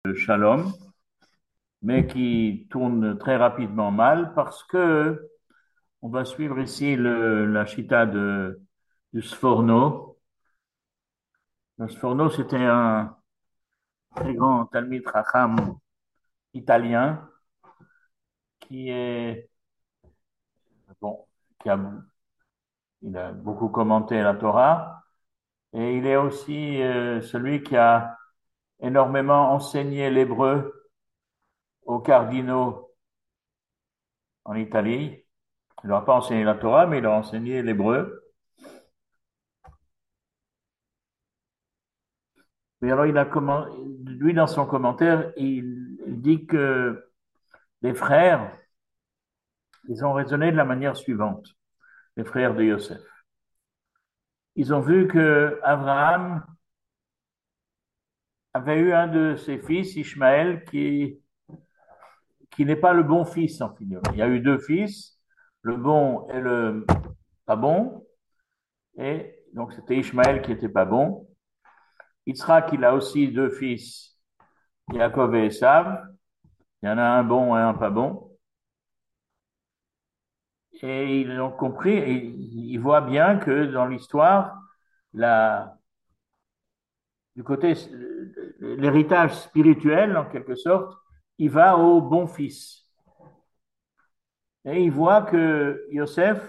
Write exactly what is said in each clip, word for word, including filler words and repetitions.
Shalom, mais qui tourne très rapidement mal parce que on va suivre ici le, la chita de, du Sforno. Le Sforno, c'était un très grand Talmid Chacham italien qui est, bon, qui a, il a beaucoup commenté la Torah et il est aussi euh, celui qui a énormément enseigné l'hébreu aux cardinaux en Italie. Il n'a pas enseigné la Torah, mais il a enseigné l'hébreu. Mais alors, il a comment, lui, dans son commentaire, il, il dit que les frères, ils ont raisonné de la manière suivante, les frères de Yosef. Ils ont vu que Abraham avait eu un de ses fils, Ishmaël, qui, qui n'est pas le bon fils, en fait. Il y a eu deux fils, le bon et le pas bon, et donc c'était Ishmaël qui était pas bon. Yitzhak, il a aussi deux fils, Yaakov et Esav. Il y en a un bon et un pas bon. Et ils ont compris, et ils voient bien que dans l'histoire, la, du côté, l'héritage spirituel, en quelque sorte, il va au bon fils. Et ils voient que Yosef,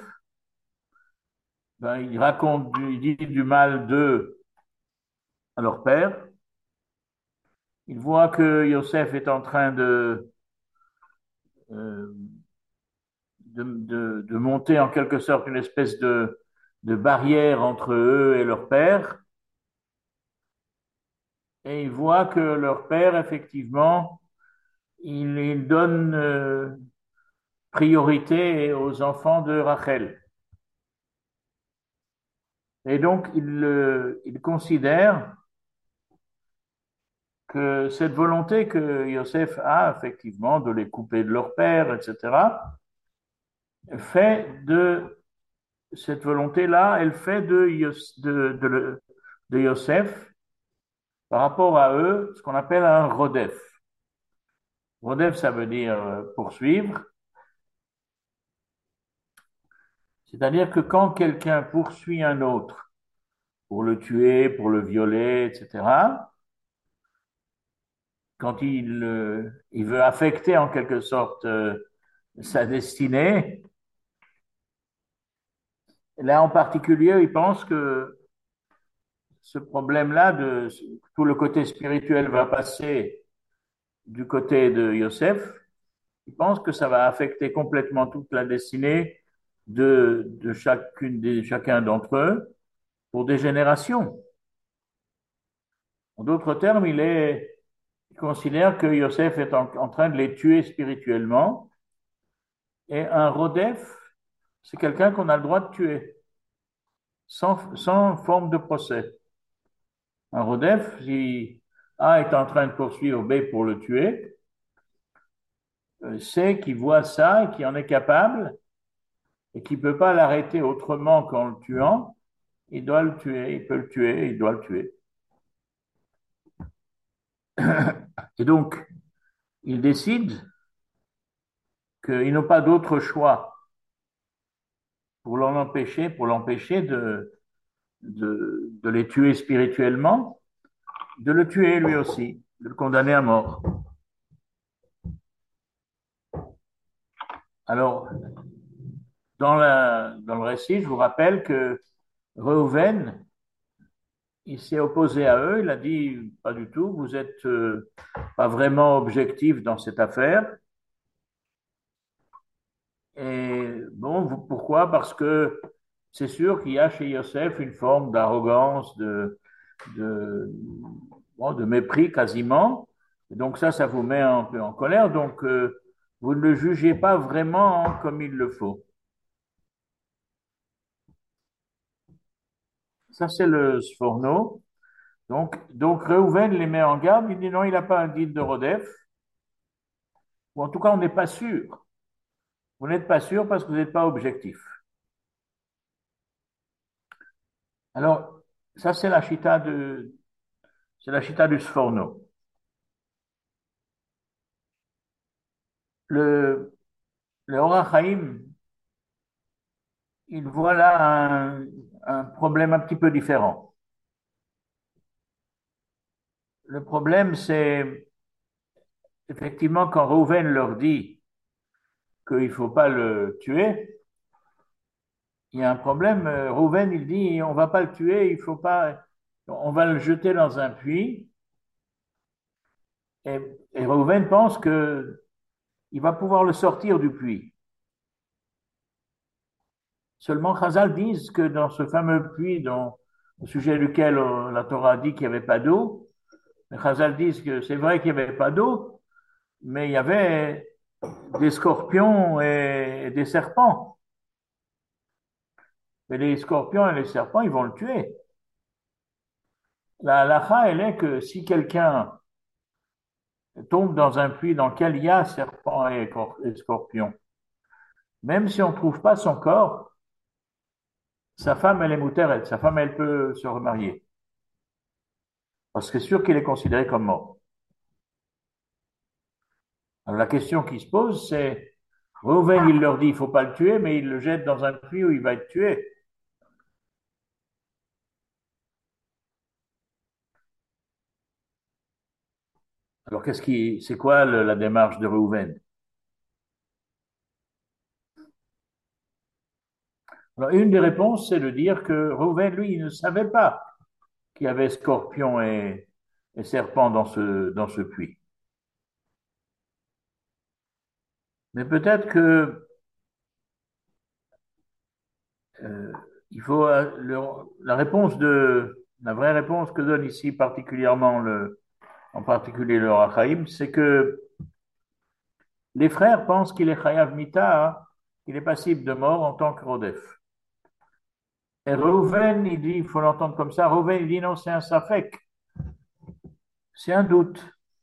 ben, il raconte, du, il dit du mal d'eux à leur père. Ils voient que Yosef est en train de, euh, de, de, de monter en quelque sorte une espèce de, de barrière entre eux et leur père. Et ils voient que leur père, effectivement, il, il donne euh, priorité aux enfants de Rachel. Et donc, il, euh, il considère que cette volonté que Yosef a, effectivement, de les couper de leur père, et cetera, fait de cette volonté-là, elle fait de, Yos, de, de, de Yosef, par rapport à eux, ce qu'on appelle un rodef. Rodef, ça veut dire euh, poursuivre. C'est-à-dire que quand quelqu'un poursuit un autre pour le tuer, pour le violer, et cetera, quand il, euh, il veut affecter en quelque sorte euh, sa destinée, là en particulier, il pense que ce problème-là, de tout le côté spirituel va passer du côté de Yosef, il pense que ça va affecter complètement toute la destinée de, de chacune des, chacun d'entre eux pour des générations. En d'autres termes, il, est, il considère que Yosef est en, en train de les tuer spirituellement. Et un rodef, c'est quelqu'un qu'on a le droit de tuer, sans, sans forme de procès. Un rodef, si A est en train de poursuivre B pour le tuer, euh, c'est qu'il voit ça et qu'il en est capable et qu'il ne peut pas l'arrêter autrement qu'en le tuant. Il doit le tuer, il peut le tuer, il doit le tuer. Et donc, ils décident qu'ils n'ont pas d'autre choix pour l'empêcher, pour l'empêcher de, de, de les tuer spirituellement, de le tuer lui aussi, de le condamner à mort. Alors, dans, la, dans le récit, je vous rappelle que Reuven, il s'est opposé à eux, il a dit, pas du tout, vous êtes euh, pas vraiment objectif dans cette affaire. Et bon, vous, pourquoi? Parce que c'est sûr qu'il y a chez Yosef une forme d'arrogance, de, de, bon, de mépris quasiment. Et donc ça, ça vous met un peu en colère. Donc, euh, vous ne le jugez pas vraiment comme il le faut. Ça, c'est le Sforno. Donc, donc Reuven les met en garde. Il dit non, il n'a pas un guide de Rodef. Ou en tout cas, on n'est pas sûr. Vous n'êtes pas sûr parce que vous n'êtes pas objectif. Alors, ça, c'est la chita de, c'est la chita du Sforno. Le, le Or HaChaim, il voit là un, un problème un petit peu différent. Le problème, c'est effectivement quand Rouven leur dit qu'il ne faut pas le tuer, il y a un problème. Rouven, il dit, on ne va pas le tuer, il faut pas, on va le jeter dans un puits. Et, et Rouven pense que il va pouvoir le sortir du puits. Seulement, Chazal disent que dans ce fameux puits dont, au sujet duquel euh, la Torah dit qu'il n'y avait pas d'eau, les Chazal disent que c'est vrai qu'il n'y avait pas d'eau, mais il y avait des scorpions et des serpents. Et les scorpions et les serpents, ils vont le tuer. La halakha, elle est que si quelqu'un tombe dans un puits dans lequel il y a serpents et scorpions, même si on ne trouve pas son corps, sa femme, elle est moutère, sa femme, elle peut se remarier. Parce que c'est sûr qu'il est considéré comme mort. Alors la question qui se pose, c'est, Reuven, il leur dit, il ne faut pas le tuer, mais il le jette dans un puits où il va être tué. Alors qu'est-ce qui, c'est quoi le- la démarche de Reuven? Alors une des réponses, c'est de dire que Reuven, lui, il ne savait pas qu'il y avait scorpions et, et serpents dans ce, dans ce puits. Mais peut-être que euh, il faut euh, le- la réponse de la vraie réponse que donne ici particulièrement le, en particulier le Rachaïm, c'est que les frères pensent qu'il est chayav mita, qu'il est passible de mort en tant que rodef. Et Reuven, il dit, il faut l'entendre comme ça. Reuven, il dit non, c'est un safek, c'est un doute,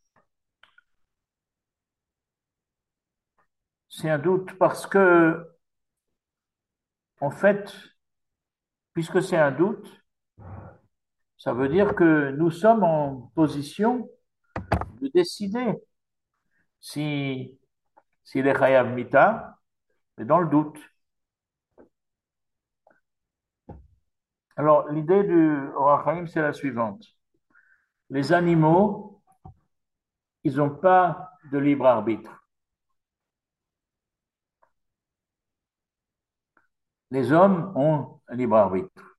c'est un doute parce que en fait, puisque c'est un doute, ça veut dire que nous sommes en position de décider si s'il est chayav mita, mais dans le doute. Alors, l'idée du Orachaim, c'est la suivante. Les animaux, ils n'ont pas de libre arbitre. Les hommes ont un libre arbitre.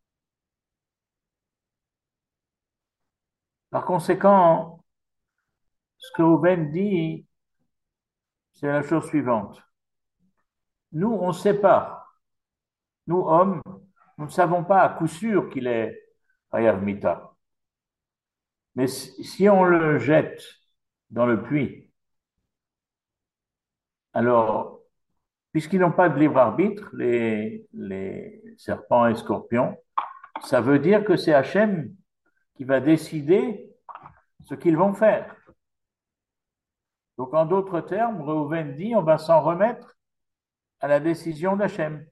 Par conséquent, ce que Ruben dit, c'est la chose suivante. Nous, on ne sait pas. Nous, hommes, nous ne savons pas à coup sûr qu'il est Hayav Mita. Mais si si on le jette dans le puits, alors, puisqu'ils n'ont pas de libre arbitre, les, les serpents et scorpions, ça veut dire que c'est Hachem qui va décider ce qu'ils vont faire. Donc, en d'autres termes, Reuven dit, on va s'en remettre à la décision d'Hachem.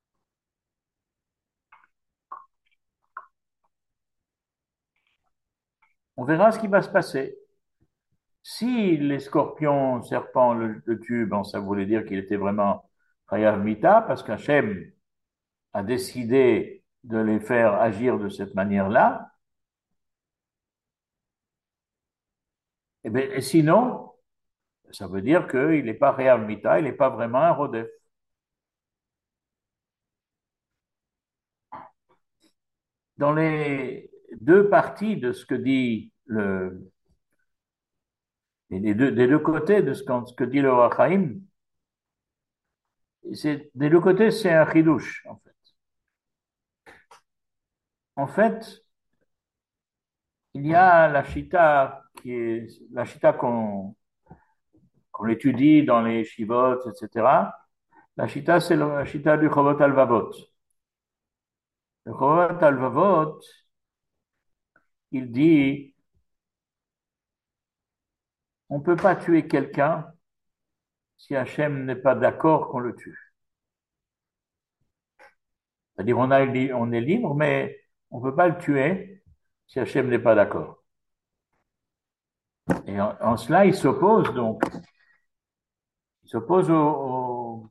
On verra ce qui va se passer. Si les scorpions, serpents le, le tuent, bon, ça voulait dire qu'il était vraiment Chayav Mita, parce qu'Hachem a décidé de les faire agir de cette manière-là. Et, bien, et sinon, ça veut dire qu'il n'est pas Chayav Mita, il n'est pas vraiment un Rodef. Dans les deux parties de ce que dit le, les deux, des deux côtés de ce, ce que dit le Rachaim, c'est, des deux côtés, c'est un chidouche, en fait. En fait, il y a la chita qui est la chita qu'on qu'on étudie dans les shivot, et cetera. La chita, c'est la chita du Chovot Alvavot. Le Chovot Alvavot, il dit, on ne peut pas tuer quelqu'un si Hachem n'est pas d'accord qu'on le tue. C'est-à-dire, on, a, on est libre, mais on ne peut pas le tuer si Hachem n'est pas d'accord. Et en, en cela, il s'oppose donc Il s'oppose au, au,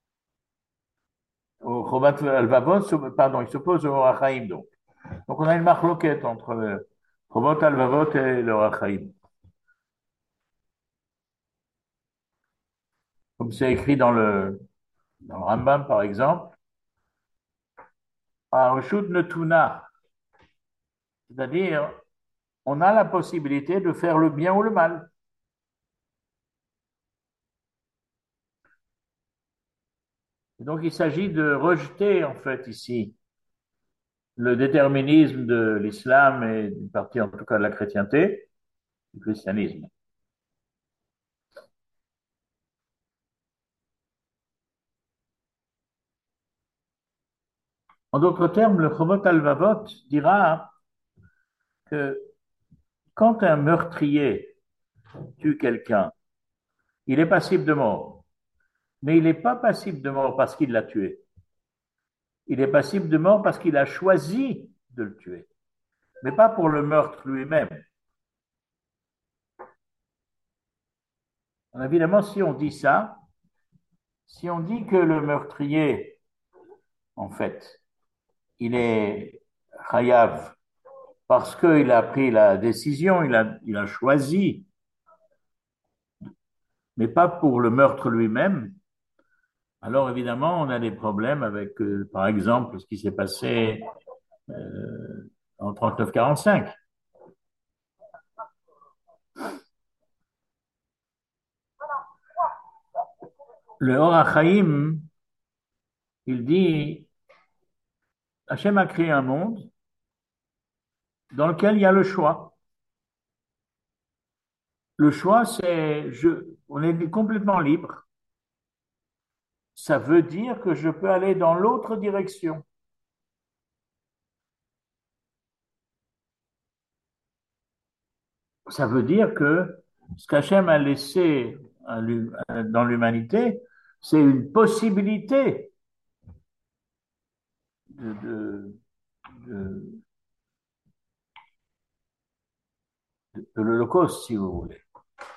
au Chovat Alvavot, pardon, il s'oppose au Rachaim, donc. Donc on a une marloquette entre le Chovat Alvavot et le Rachaim. Comme c'est écrit dans le, dans le Rambam, par exemple, Arshut Netuna, c'est-à-dire on a la possibilité de faire le bien ou le mal. Et donc il s'agit de rejeter en fait ici le déterminisme de l'islam et d'une partie en tout cas de la chrétienté, du christianisme. En d'autres termes, le Chovot Alvavot dira que quand un meurtrier tue quelqu'un, il est passible de mort, mais il n'est pas passible de mort parce qu'il l'a tué. Il est passible de mort parce qu'il a choisi de le tuer, mais pas pour le meurtre lui-même. Évidemment, si on dit ça, si on dit que le meurtrier, en fait, il est chayav parce qu'il a pris la décision, il a, il a choisi, mais pas pour le meurtre lui-même, alors évidemment, on a des problèmes avec, euh, par exemple, ce qui s'est passé euh, en trente-neuf quarante-cinq. Le Or HaChaim, il dit, Hachem a créé un monde dans lequel il y a le choix. Le choix, c'est, je, on est complètement libre. Ça veut dire que je peux aller dans l'autre direction. Ça veut dire que ce qu'Hachem a laissé dans l'humanité, c'est une possibilité de, de, de, de l'Holocauste, si vous voulez.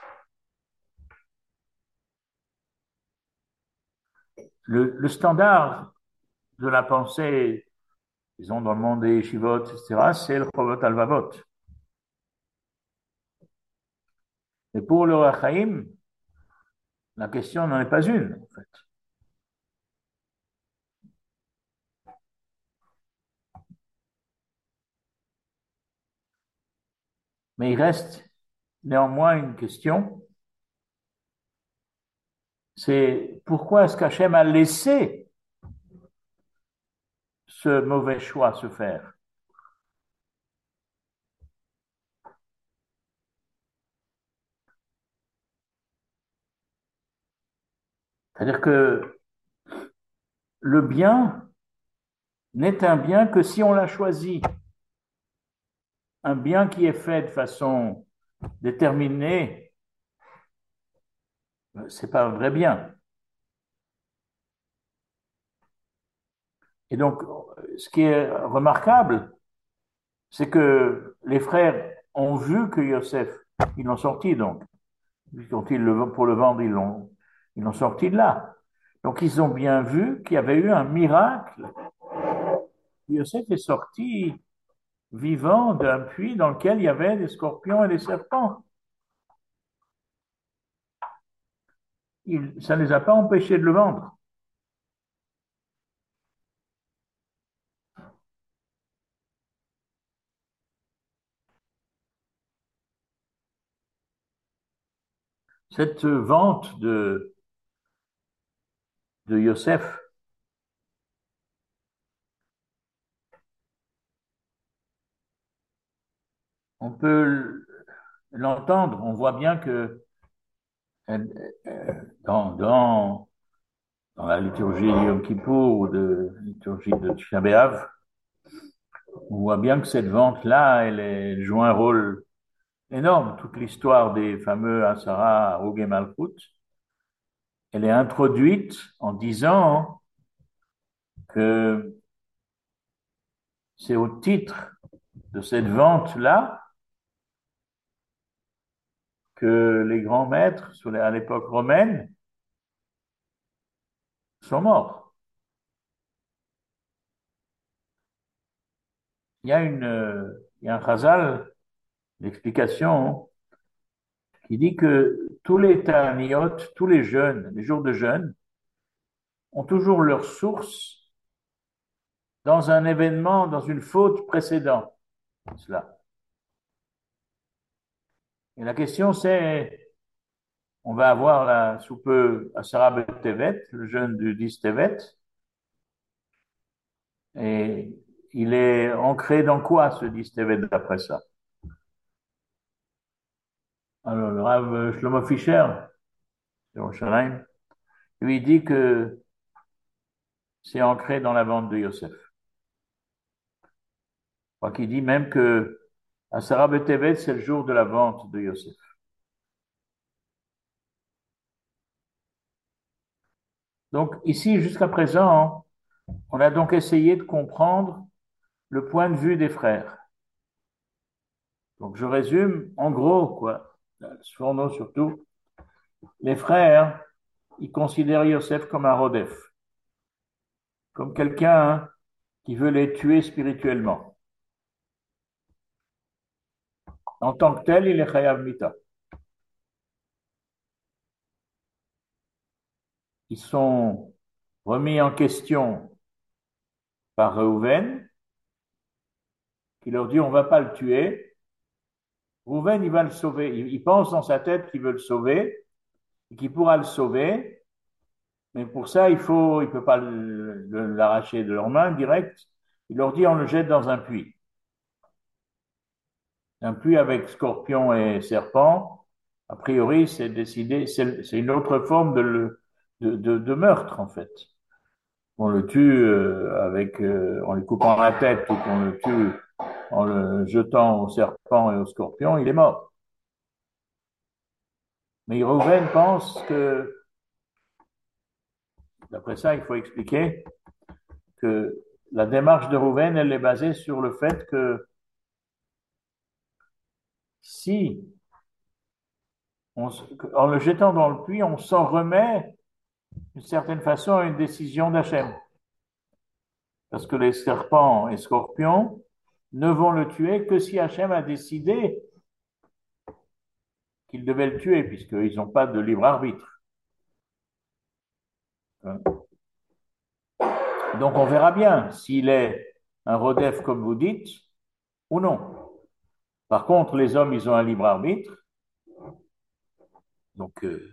Le, le standard de la pensée, disons, dans le monde des Shivot, et cetera, c'est le Chovot Alvavot. Et pour le Rachaim, la question n'en est pas une, en fait. Mais il reste néanmoins une question, c'est pourquoi est-ce qu'Hachem a laissé ce mauvais choix se faire? C'est-à-dire que le bien n'est un bien que si on l'a choisi. Un bien qui est fait de façon déterminée, c'est pas un vrai bien. Et donc, ce qui est remarquable, c'est que les frères ont vu que Yosef, ils l'ont sorti donc. Quand ils le, pour le vendre, ils l'ont, ils l'ont sorti de là. Donc, ils ont bien vu qu'il y avait eu un miracle. Yosef est sorti vivant d'un puits dans lequel il y avait des scorpions et des serpents. Il, ça ne les a pas empêchés de le vendre. Cette vente de, de Yosef, on peut l'entendre, on voit bien que euh, dans, dans, dans la liturgie de Yom Kippour ou de la liturgie de Tisha B'Av, on voit bien que cette vente-là, elle, elle joue un rôle énorme. Toute l'histoire des fameux Asara, Harug et Malchut, elle est introduite en disant que c'est au titre de cette vente-là que les grands maîtres, à l'époque romaine, sont morts. Il y a une, euh, il y a un chazal, l'explication, qui dit que tous les ta'aniyot, tous les jeûnes, les jours de jeûne, ont toujours leur source dans un événement, dans une faute précédente. Cela. Et la question c'est, on va avoir là, sous peu, Asara B'Tevet, le jeûne du dix Tevet, et il est ancré dans quoi ce dix Tevet d'après ça? Alors, le Rav Shlomo Fischer, de Yerushalayim, lui dit que c'est ancré dans la vente de Yosef. Je crois qu'il dit même que Asara B'Tevet, c'est le jour de la vente de Yosef. Donc, ici, jusqu'à présent, on a donc essayé de comprendre le point de vue des frères. Donc, je résume, en gros, quoi, Sforno surtout, les frères, ils considèrent Yosef comme un Rodef, comme quelqu'un hein, qui veut les tuer spirituellement. En tant que tel, il est Chayav Mita. Ils sont remis en question par Reuven, qui leur dit on ne va pas le tuer. Reuven, il va le sauver. Il, il pense dans sa tête qu'il veut le sauver et qu'il pourra le sauver. Mais pour ça, il faut, il peut pas le- le- l'arracher de leurs mains direct. Il leur dit on le jette dans un puits. Un puits avec scorpion et serpent. A priori, c'est décidé, c'est c'est une autre forme de, le- de, de, de meurtre, en fait. On le tue euh, avec, euh, en lui coupant la tête ou qu'on le tue en le jetant au serpent et au scorpion, il est mort. Mais Reuven pense que, d'après ça, il faut expliquer que la démarche de Reuven, elle est basée sur le fait que si, on, en le jetant dans le puits, on s'en remet d'une certaine façon à une décision d'Hachem. Parce que les serpents et scorpions ne vont le tuer que si Hachem a décidé qu'ils devaient le tuer, puisqu'ils n'ont pas de libre arbitre. Donc on verra bien s'il est un rodef comme vous dites ou non. Par contre, les hommes, ils ont un libre arbitre. Donc euh,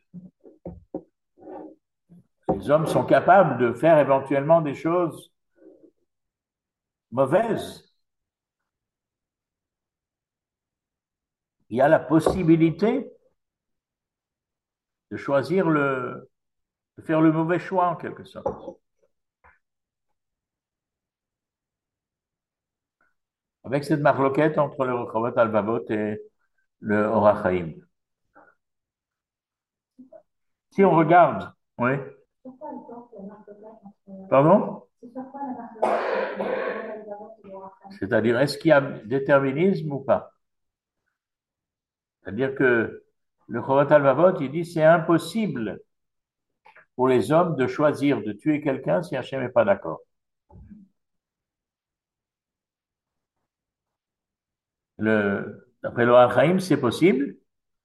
les hommes sont capables de faire éventuellement des choses mauvaises. Il y a la possibilité de choisir le, de faire le mauvais choix en quelque sorte. Avec cette marloquette entre le Rechavat Alvavot et le Orach Chaim. Si on regarde, oui, pardon? C'est-à-dire, est-ce qu'il y a déterminisme ou pas? C'est-à-dire que le Chovat Alvavot, il dit c'est impossible pour les hommes de choisir de tuer quelqu'un si Hachem n'est pas d'accord. Le, d'après le Hachaim, c'est possible.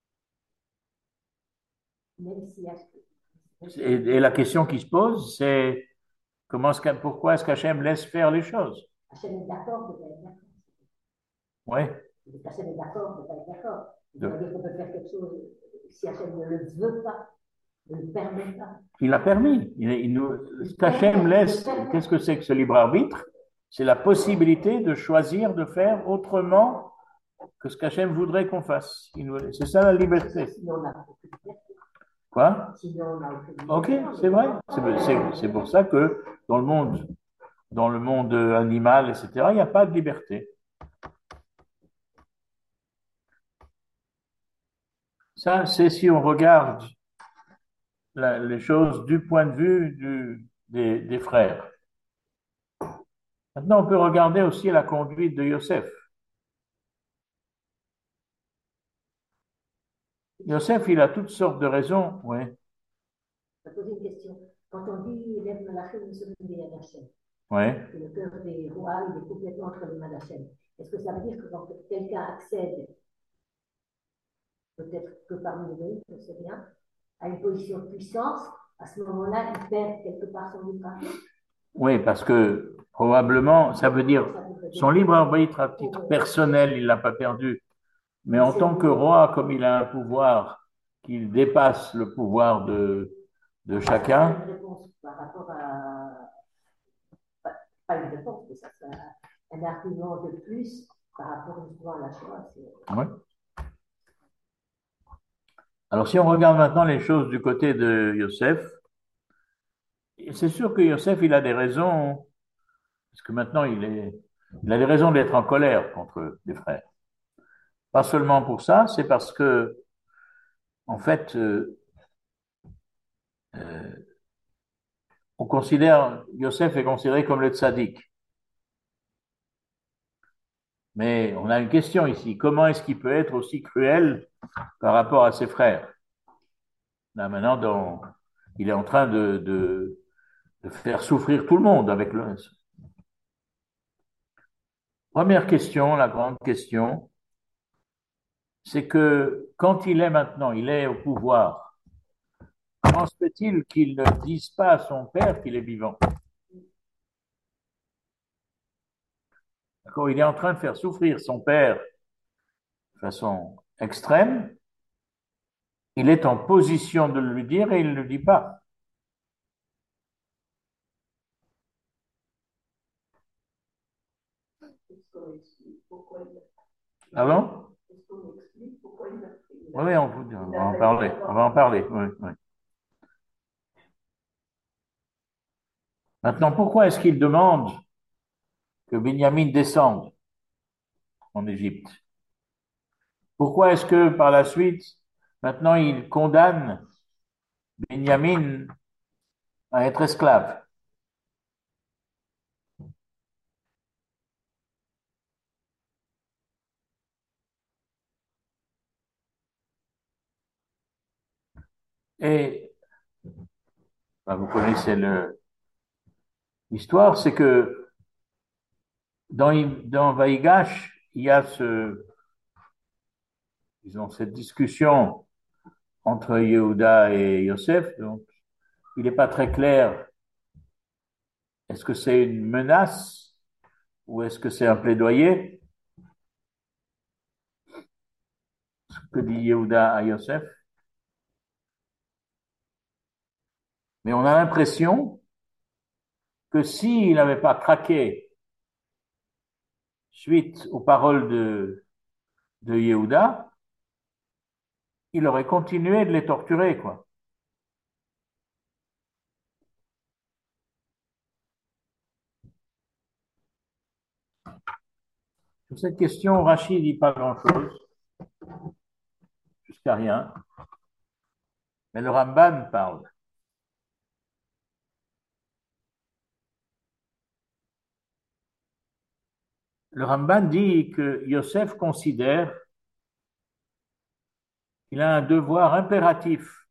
Et, et la question qui se pose, c'est comment est-ce que, pourquoi est-ce qu'Hachem laisse faire les choses? Hachem est d'accord de ne pas être d'accord. Oui. Hachem est d'accord de ne pas être d'accord. De... C'est-à-dire qu'on peut faire quelque chose si Hachem ne le veut pas, ne le permet pas. Il a permis. Il, il nous, ce qu'Hachem laisse, qu'est-ce que c'est que ce libre arbitre? C'est la possibilité de choisir de faire autrement que ce qu'Hachem voudrait qu'on fasse. C'est ça la liberté. Quoi? Ok, c'est vrai. C'est pour ça que dans le monde, dans le monde animal, et cetera, il n'y a pas de liberté. Ça, c'est si on regarde la, les choses du point de vue du, des, des frères. Maintenant, on peut regarder aussi la conduite de Yosef. Yosef, il a toutes sortes de raisons. Oui. Je vais poser une question. quand on dit lève Malachim, des Yadachem, Ouais. que le cœur des rois, il est complètement entre les mains d'Hachem. Est-ce que ça veut dire que quand quelqu'un accède, peut-être que parmi les deux, je ne sais bien, à une position de puissance, à ce moment-là, il perd quelque part son libre arbitre? Oui, parce que probablement, ça veut dire son libre arbitre à titre personnel, il l'a pas perdu. Mais en tant que roi, comme il a un pouvoir qui dépasse le pouvoir de, de chacun. Une réponse par rapport à. Pas, pas une réponse, mais ça, c'est un argument de plus par rapport justement à la Shoah. Oui. Alors, si on regarde maintenant les choses du côté de Yosef, c'est sûr que Yosef, il a des raisons, parce que maintenant, il est, il a des raisons d'être en colère contre les frères. Pas seulement pour ça, c'est parce que, en fait, euh, euh, on considère, Yosef est considéré comme le tzaddik. Mais on a une question ici. Comment est-ce qu'il peut être aussi cruel par rapport à ses frères? Là, maintenant, dans, il est en train de, de, de faire souffrir tout le monde avec le. Première question, la grande question, c'est que quand il est maintenant, il est au pouvoir, comment se fait-il qu'il ne dise pas à son père qu'il est vivant? D'accord, il est en train de faire souffrir son père de façon extrême, il est en position de lui dire et il ne le dit pas. Ah bon? Oui, on, on va en parler. On va en parler. Oui, oui. Maintenant, pourquoi est-ce qu'il demande que Benjamin descende en Égypte? Pourquoi est-ce que par la suite, maintenant, il condamne Benjamin à être esclave? Et ben, vous connaissez le, l'histoire, c'est que dans, dans Vaïgash, il y a ce, disons, cette discussion entre Yehuda et Yosef. Donc, il n'est pas très clair. Est-ce que c'est une menace ou est-ce que c'est un plaidoyer? Ce que dit Yehuda à Yosef. Mais on a l'impression que s'il n'avait pas craqué suite aux paroles de, de Yehuda, il aurait continué de les torturer, quoi. Sur cette question, Rachid dit pas grand-chose, jusqu'à rien, mais le Ramban parle. Le Ramban dit que Yosef considère qu'il a un devoir impératif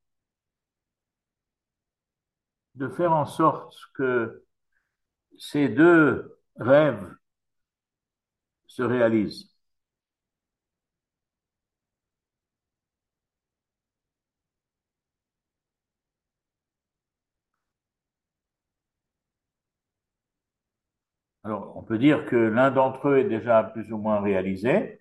de faire en sorte que ces deux rêves se réalisent. Alors, on peut dire que l'un d'entre eux est déjà plus ou moins réalisé.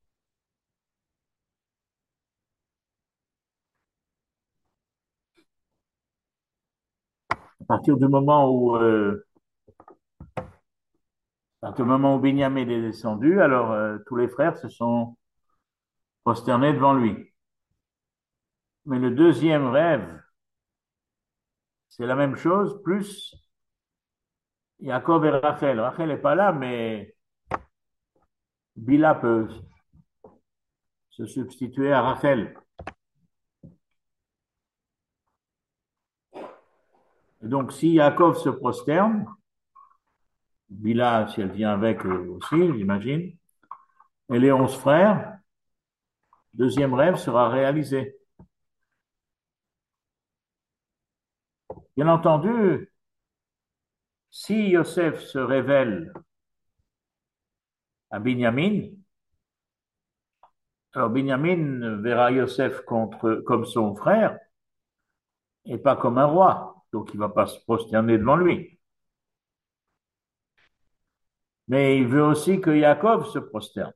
À partir du moment où, euh, à partir du moment où Binyamin est descendu, alors euh, tous les frères se sont prosternés devant lui. Mais le deuxième rêve, c'est la même chose, plus Jacob et Rachel. Rachel n'est pas là, mais Bila peut se substituer à Rachel. Et donc, si Jacob se prosterne, Bila, si elle vient avec aussi, j'imagine, et les onze frères, deuxième rêve sera réalisé. Bien entendu, si Yosef se révèle à Binyamin, alors Binyamin verra Yosef contre, comme son frère et pas comme un roi. Donc il ne va pas se prosterner devant lui. Mais il veut aussi que Yaakov se prosterne.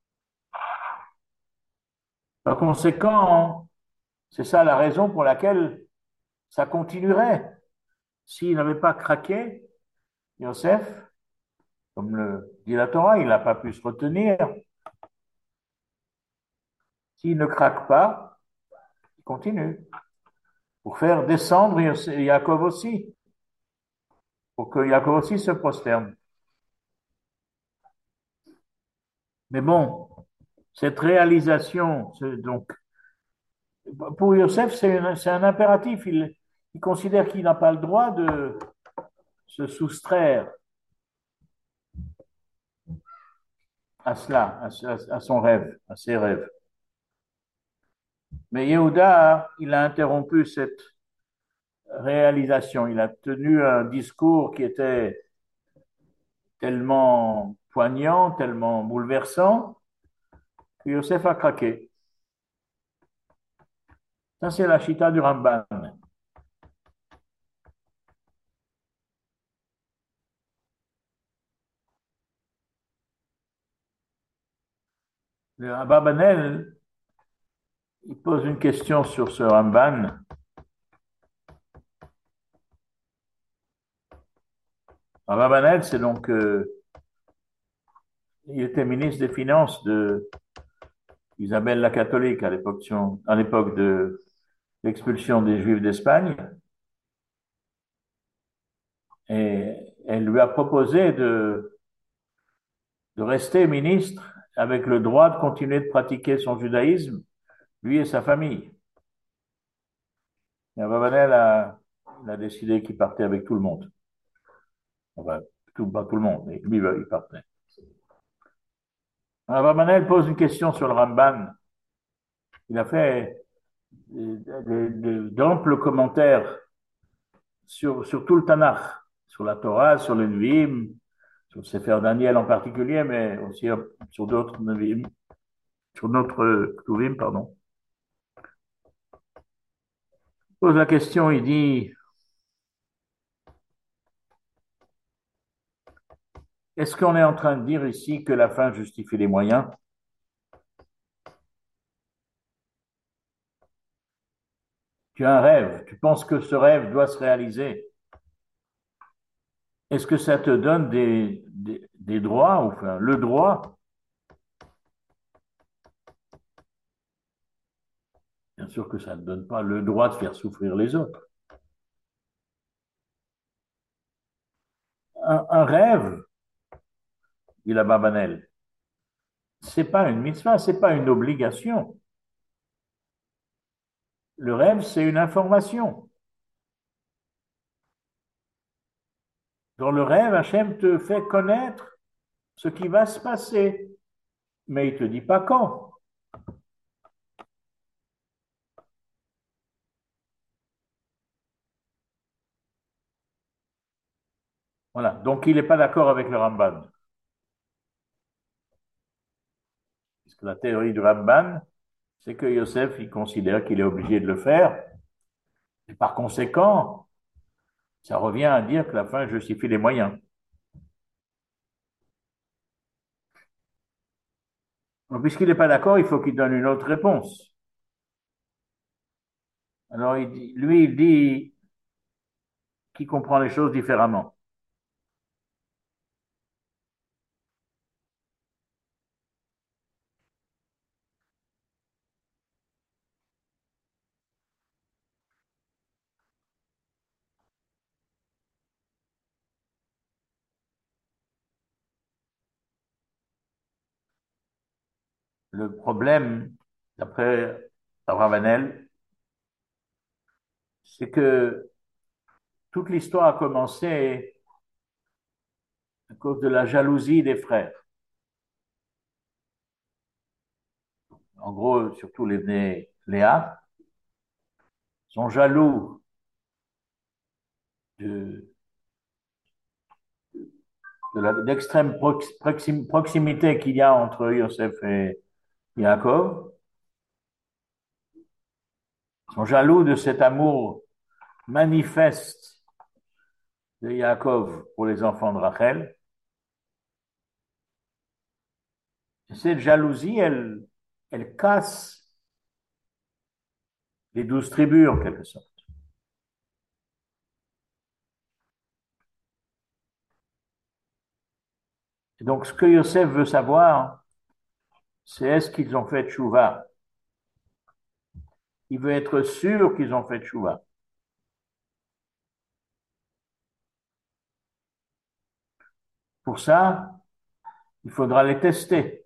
Par conséquent, c'est ça la raison pour laquelle ça continuerait. S'il n'avait pas craqué, Yosef, comme le dit la Torah, il n'a pas pu se retenir. S'il ne craque pas, il continue. Pour faire descendre Yaakov aussi. Pour que Yaakov aussi se prosterne. Mais bon, cette réalisation, donc, pour Yosef, c'est un impératif. Il, il considère qu'il n'a pas le droit de se soustraire à cela, à, à son rêve, à ses rêves. Mais Yehuda, il a interrompu cette réalisation. Il a tenu un discours qui était tellement poignant, tellement bouleversant, que Yosef a craqué. Ça, c'est la chita du Ramban. Le Ababanel, il pose une question sur ce Ramban. Ababanel, c'est donc, euh, il était ministre des Finances de Isabelle la catholique à l'époque, à l'époque de l'expulsion des Juifs d'Espagne. Et elle lui a proposé de, de rester ministre avec le droit de continuer de pratiquer son judaïsme, lui et sa famille. Et Abravanel a, a décidé qu'il partait avec tout le monde. Enfin, tout, pas tout le monde, mais lui, il partait. Abravanel pose une question sur le Ramban. Il a fait d'amples commentaires sur, sur tout le Tanakh, sur la Torah, sur le Nevi'im, sur le Sefer Daniel en particulier, mais aussi sur d'autres Nevi'im, sur notre Ktuvim, pardon. Il pose la question, il dit, est-ce qu'on est en train de dire ici que la fin justifie les moyens? Tu as un rêve, tu penses que ce rêve doit se réaliser. Est-ce que ça te donne des, des, des droits, enfin, le droit? Bien sûr que ça ne donne pas le droit de faire souffrir les autres. Un, un rêve, dit la Babanel, c'est pas une mitzvah, c'est pas une obligation. Le rêve, c'est une information. Dans le rêve, Hachem te fait connaître ce qui va se passer, mais il te dit pas quand. Voilà. Donc, il n'est pas d'accord avec le Ramban. Parce que la théorie du Ramban, c'est que Yosef, il considère qu'il est obligé de le faire. Et par conséquent, ça revient à dire que la fin justifie les moyens. Donc, puisqu'il n'est pas d'accord, il faut qu'il donne une autre réponse. Alors, il dit, lui, il dit qu'il comprend les choses différemment. Le problème, d'après Ravanel, c'est que toute l'histoire a commencé à cause de la jalousie des frères. En gros, surtout les nés Léa, sont jaloux de, de la, d'extrême prox- proxim- proximité qu'il y a entre Yosef et Yaakov, sont jaloux de cet amour manifeste de Yaakov pour les enfants de Rachel. Et cette jalousie, elle, elle casse les douze tribus en quelque sorte. Et donc, ce que Yosef veut savoir, c'est est-ce qu'ils ont fait tchouva. Il veut être sûr qu'ils ont fait tchouva. Pour ça, il faudra les tester.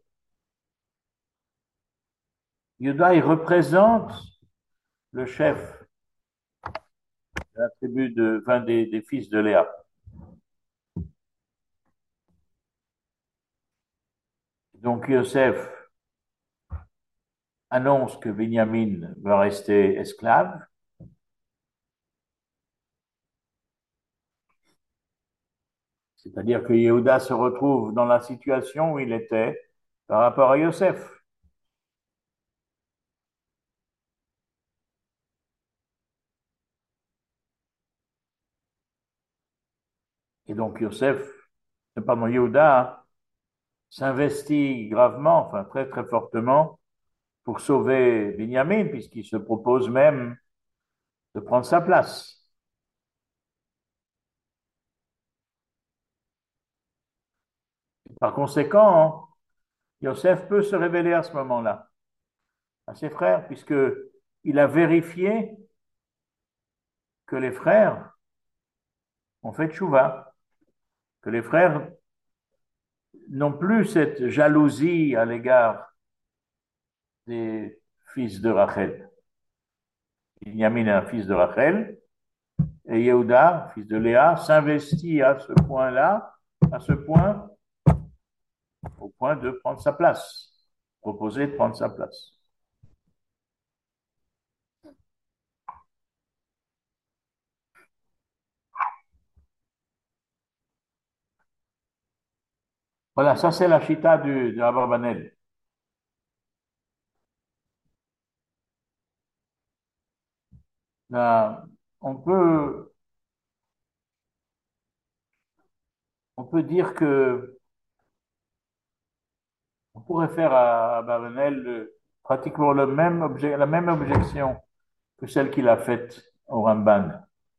Yuda, il représente le chef de la tribu de, enfin, des, des fils de Léa. Donc, Yosef annonce que Benjamin va rester esclave. C'est-à-dire que Yehuda se retrouve dans la situation où il était par rapport à Yosef. Et donc Yosef, pardon, Yehuda s'investit gravement, enfin très très fortement, pour sauver Binyamin, puisqu'il se propose même de prendre sa place. Par conséquent, Yosef peut se révéler à ce moment-là à ses frères, puisque il a vérifié que les frères ont fait tchouva, que les frères n'ont plus cette jalousie à l'égard des fils de Rachel. Binyamin est un fils de Rachel, et Yehuda, fils de Léa, s'investit à ce point-là, à ce point, au point de prendre sa place, proposer de prendre sa place. Voilà, ça c'est la chita du, de Abarbanel. Là, on peut, on peut dire que on pourrait faire à Abarbanel pratiquement le même objet, la même objection que celle qu'il a faite au Ramban.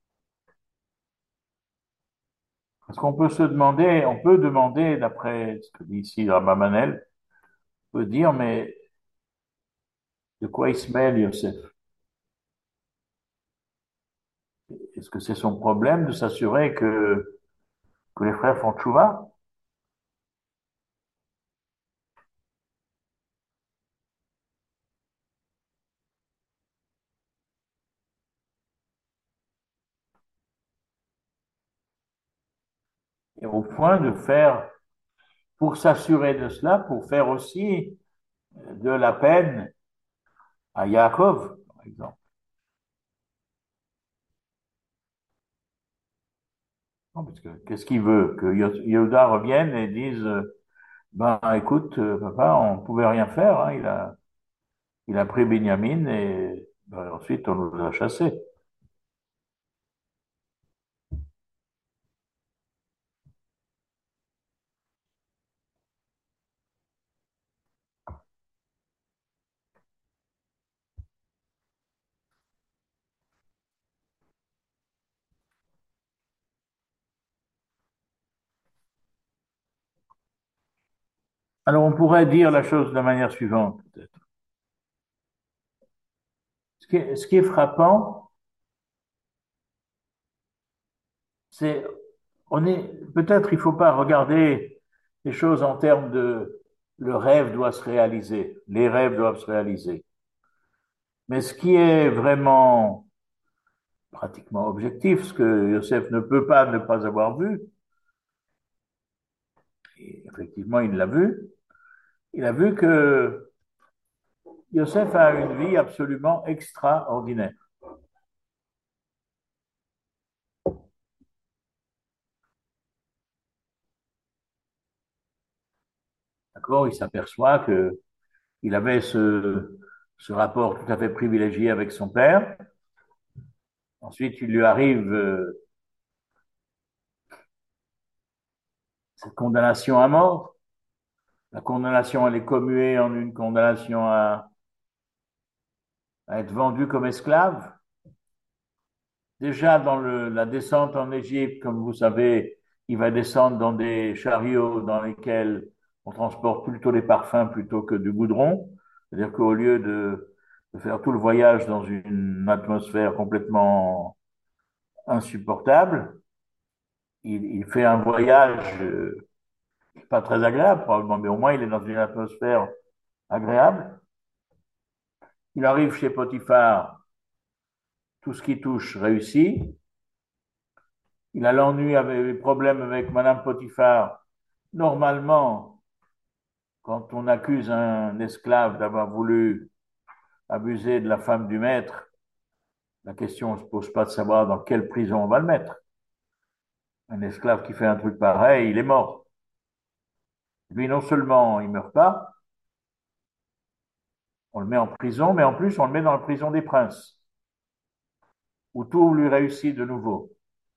Parce qu'on peut se demander, on peut demander, d'après ce que dit ici Abarbanel, on peut dire, mais de quoi il se mêle, Yosef? Est-ce que c'est son problème de s'assurer que, que les frères font tchouva? Et au point de faire, pour s'assurer de cela, pour faire aussi de la peine à Yaakov, par exemple. Non, parce que qu'est-ce qu'il veut? Que Yehuda revienne et dise, euh, ben écoute, euh, papa, on pouvait rien faire, hein, il a, il a pris Binyamin et ben, ensuite on nous a chassés. Alors on pourrait dire la chose de la manière suivante, peut-être. Ce qui est, ce qui est frappant, c'est, on est, peut-être il faut pas regarder les choses en termes de le rêve doit se réaliser, les rêves doivent se réaliser. Mais ce qui est vraiment pratiquement objectif, ce que Yosef ne peut pas ne pas avoir vu, et effectivement il l'a vu, il a vu que Yosef a une vie absolument extraordinaire. D'accord, il s'aperçoit que il avait ce, ce rapport tout à fait privilégié avec son père. Ensuite, il lui arrive euh, cette condamnation à mort. La condamnation, elle est commuée en une condamnation à, à être vendu comme esclave. Déjà, dans le, la descente en Égypte, comme vous savez, il va descendre dans des chariots dans lesquels on transporte plutôt des parfums plutôt que du goudron. C'est-à-dire qu'au lieu de, de faire tout le voyage dans une atmosphère complètement insupportable, il, il fait un voyage euh, pas très agréable probablement, mais au moins il est dans une atmosphère agréable. Il arrive chez Potiphar, tout ce qui touche réussit. Il a l'ennui, avec les problèmes avec Madame Potiphar. Normalement, quand on accuse un esclave d'avoir voulu abuser de la femme du maître, la question ne se pose pas de savoir dans quelle prison on va le mettre. Un esclave qui fait un truc pareil, il est mort. Lui, non seulement il meurt pas, on le met en prison, mais en plus on le met dans la prison des princes, où tout lui réussit de nouveau.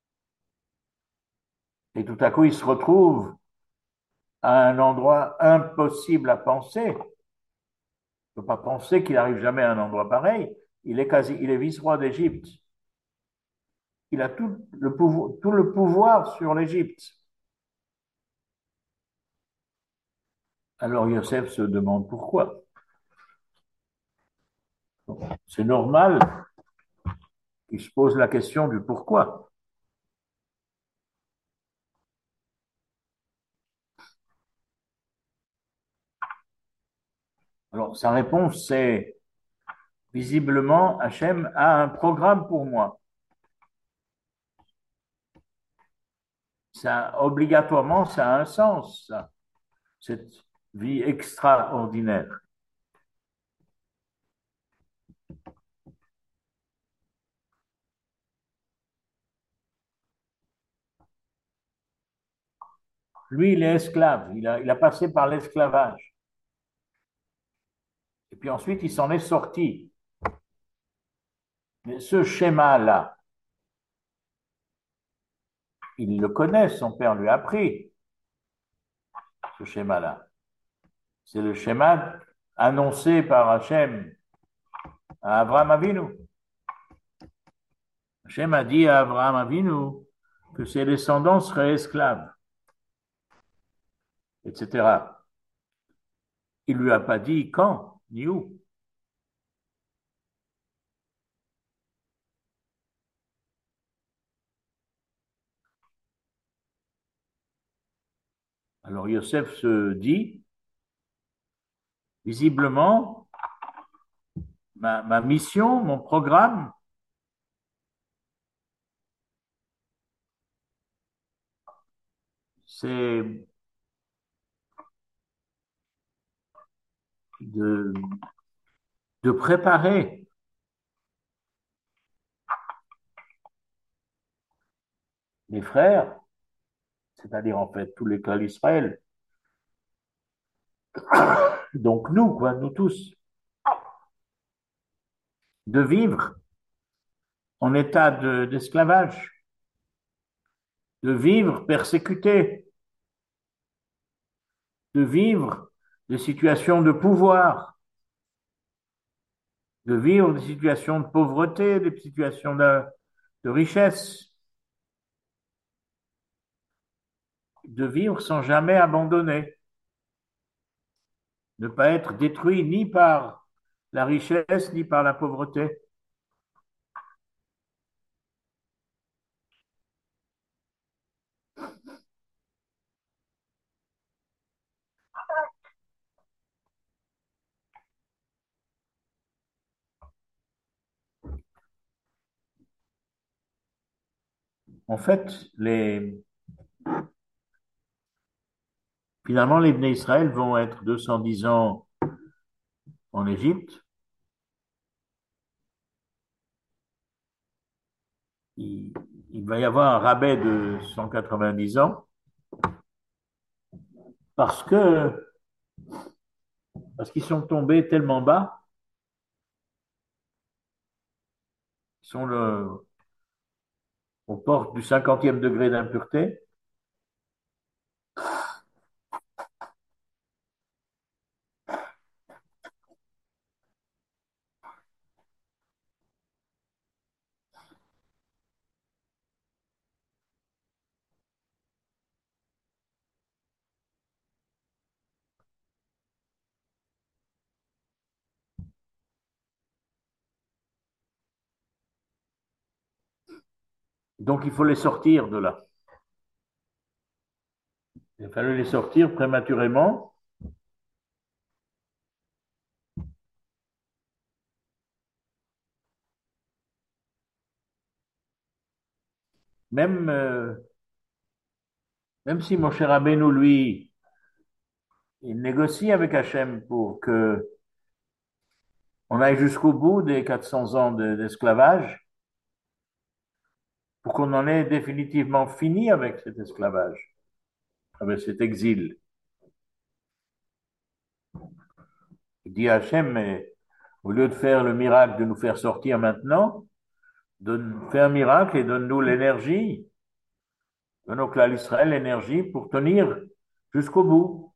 Et tout à coup, il se retrouve à un endroit impossible à penser. On ne peut pas penser qu'il n'arrive jamais à un endroit pareil. Il est quasi, il est vice-roi d'Égypte. Il a tout le pouvoir, tout le pouvoir sur l'Égypte. Alors Yosef se demande pourquoi. C'est normal qu'il se pose la question du pourquoi. Alors sa réponse, c'est visiblement, Hachem a un programme pour moi. Ça, obligatoirement, ça a un sens, ça, cette vie extraordinaire. Lui, il est esclave. Il a, il a passé par l'esclavage. Et puis ensuite, il s'en est sorti. Mais ce schéma-là, il le connaît, son père lui a appris ce schéma-là. C'est le schéma annoncé par Hachem à Abraham Avinu. Hachem a dit à Abraham Avinu que ses descendants seraient esclaves, et cetera. Il lui a pas dit quand ni où. Alors Yosef se dit, visiblement, ma, ma mission, mon programme, c'est de, de préparer les frères, c'est-à-dire en fait tous les clans d'Israël, donc nous, quoi, nous tous, de vivre en état de- d'esclavage, de vivre persécuté, de vivre des situations de pouvoir, de vivre des situations de pauvreté, des situations de, de richesse, de vivre sans jamais abandonner, ne pas être détruit ni par la richesse ni par la pauvreté. En fait, les, finalement, les Bnei Israël vont être deux cent dix ans en Égypte. Il, il va y avoir un rabais de cent quatre-vingt-dix ans parce que parce qu'ils sont tombés tellement bas, ils sont le, aux portes du cinquantième degré d'impureté. Donc il faut les sortir de là. Il a fallu les sortir prématurément. Même, euh, même si mon cher Rabbeinu, lui, il négocie avec Hachem pour que on aille jusqu'au bout des quatre cents ans de- d'esclavage, pour qu'on en ait définitivement fini avec cet esclavage, avec cet exil. Il dit à Hachem, mais au lieu de faire le miracle de nous faire sortir maintenant, donne, fais un miracle et donne-nous l'énergie, donne au clan d'Israël l'énergie pour tenir jusqu'au bout.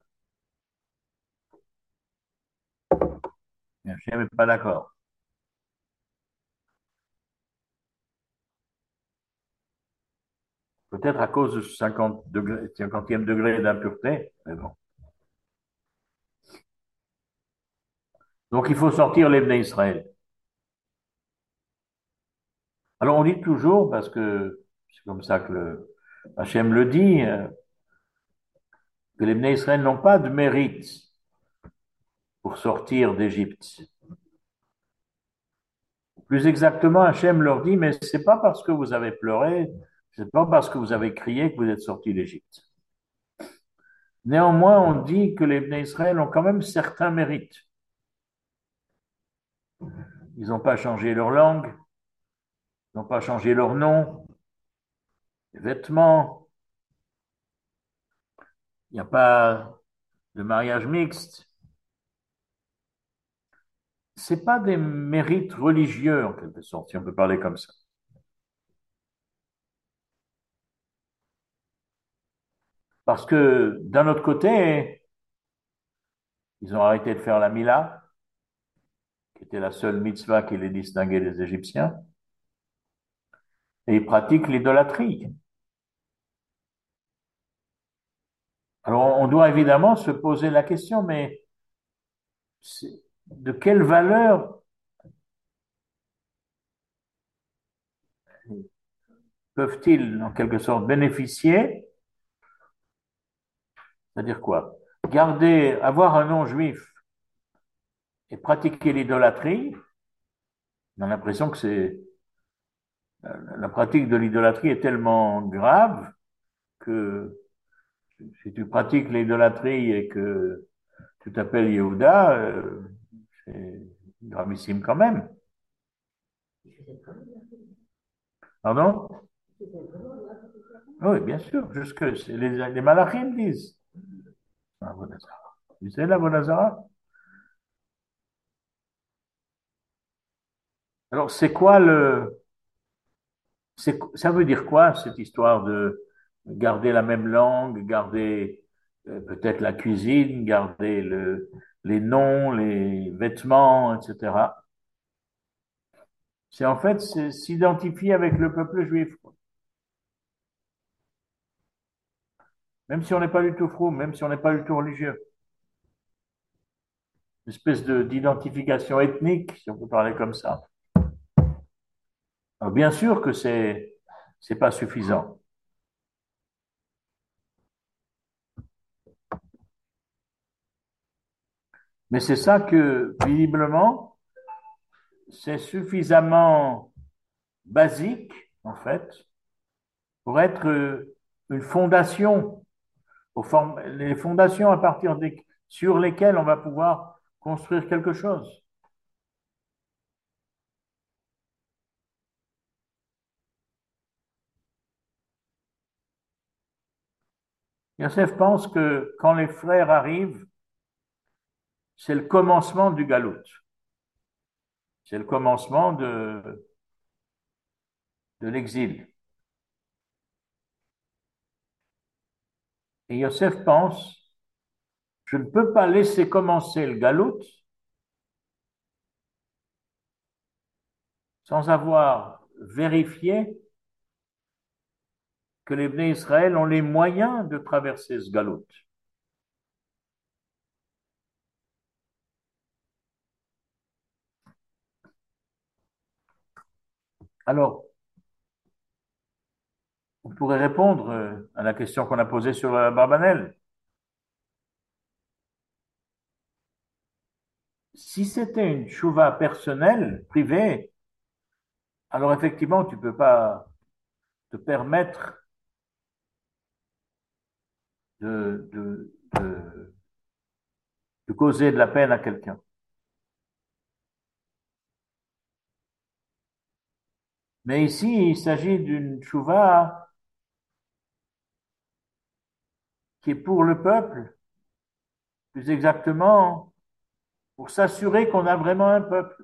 Et Hachem n'est pas d'accord. Peut-être à cause de ce cinquante degré, cinquantième degré d'impureté, mais bon. Donc il faut sortir les Bnei Israël. Alors on dit toujours, parce que c'est comme ça que le Hachem le dit, euh, que les Bnei Israël n'ont pas de mérite pour sortir d'Égypte. Plus exactement, Hachem leur dit, mais c'est pas parce que vous avez pleuré, c'est pas parce que vous avez crié que vous êtes sortis d'Égypte. Néanmoins, on dit que les Bnei Israël ont quand même certains mérites. Ils n'ont pas changé leur langue, ils n'ont pas changé leur nom, les vêtements, il n'y a pas de mariage mixte. C'est pas des mérites religieux, en quelque sorte, si on peut parler comme ça. Parce que d'un autre côté, ils ont arrêté de faire la Mila, qui était la seule mitzvah qui les distinguait des Égyptiens, et ils pratiquent l'idolâtrie. Alors, on doit évidemment se poser la question, mais de quelle valeur peuvent-ils, en quelque sorte, bénéficier? C'est-à-dire quoi? Garder, avoir un nom juif et pratiquer l'idolâtrie, on a l'impression que c'est la pratique de l'idolâtrie est tellement grave que si tu pratiques l'idolâtrie et que tu t'appelles Yehuda, euh, c'est gravissime quand même. Pardon? Oui, bien sûr, jusque les, les malachim disent. Tu sais l'Avodazara? Alors, c'est quoi le. C'est, ça veut dire quoi cette histoire de garder la même langue, garder euh, peut-être la cuisine, garder le, les noms, les vêtements, et cetera. C'est en fait c'est s'identifier avec le peuple juif, quoi. Même si on n'est pas du tout froum, même si on n'est pas du tout religieux. Une espèce de d'identification ethnique, si on peut parler comme ça. Alors, bien sûr que c'est c'est pas suffisant, mais c'est ça que visiblement c'est suffisamment basique en fait pour être euh, une fondation, les fondations à partir des, sur lesquelles on va pouvoir construire quelque chose. Yosef pense que quand les frères arrivent, c'est le commencement du galout. C'est le commencement de, de l'exil. Et Yosef pense, je ne peux pas laisser commencer le galout sans avoir vérifié que les Bnei Israël ont les moyens de traverser ce galout. Alors, on pourrait répondre euh, à la question qu'on a posée sur la Barbanelle. Si c'était une chouva personnelle, privée, alors effectivement, tu ne peux pas te permettre de, de, de, de causer de la peine à quelqu'un. Mais ici, il s'agit d'une chouva qui est pour le peuple, plus exactement, pour s'assurer qu'on a vraiment un peuple.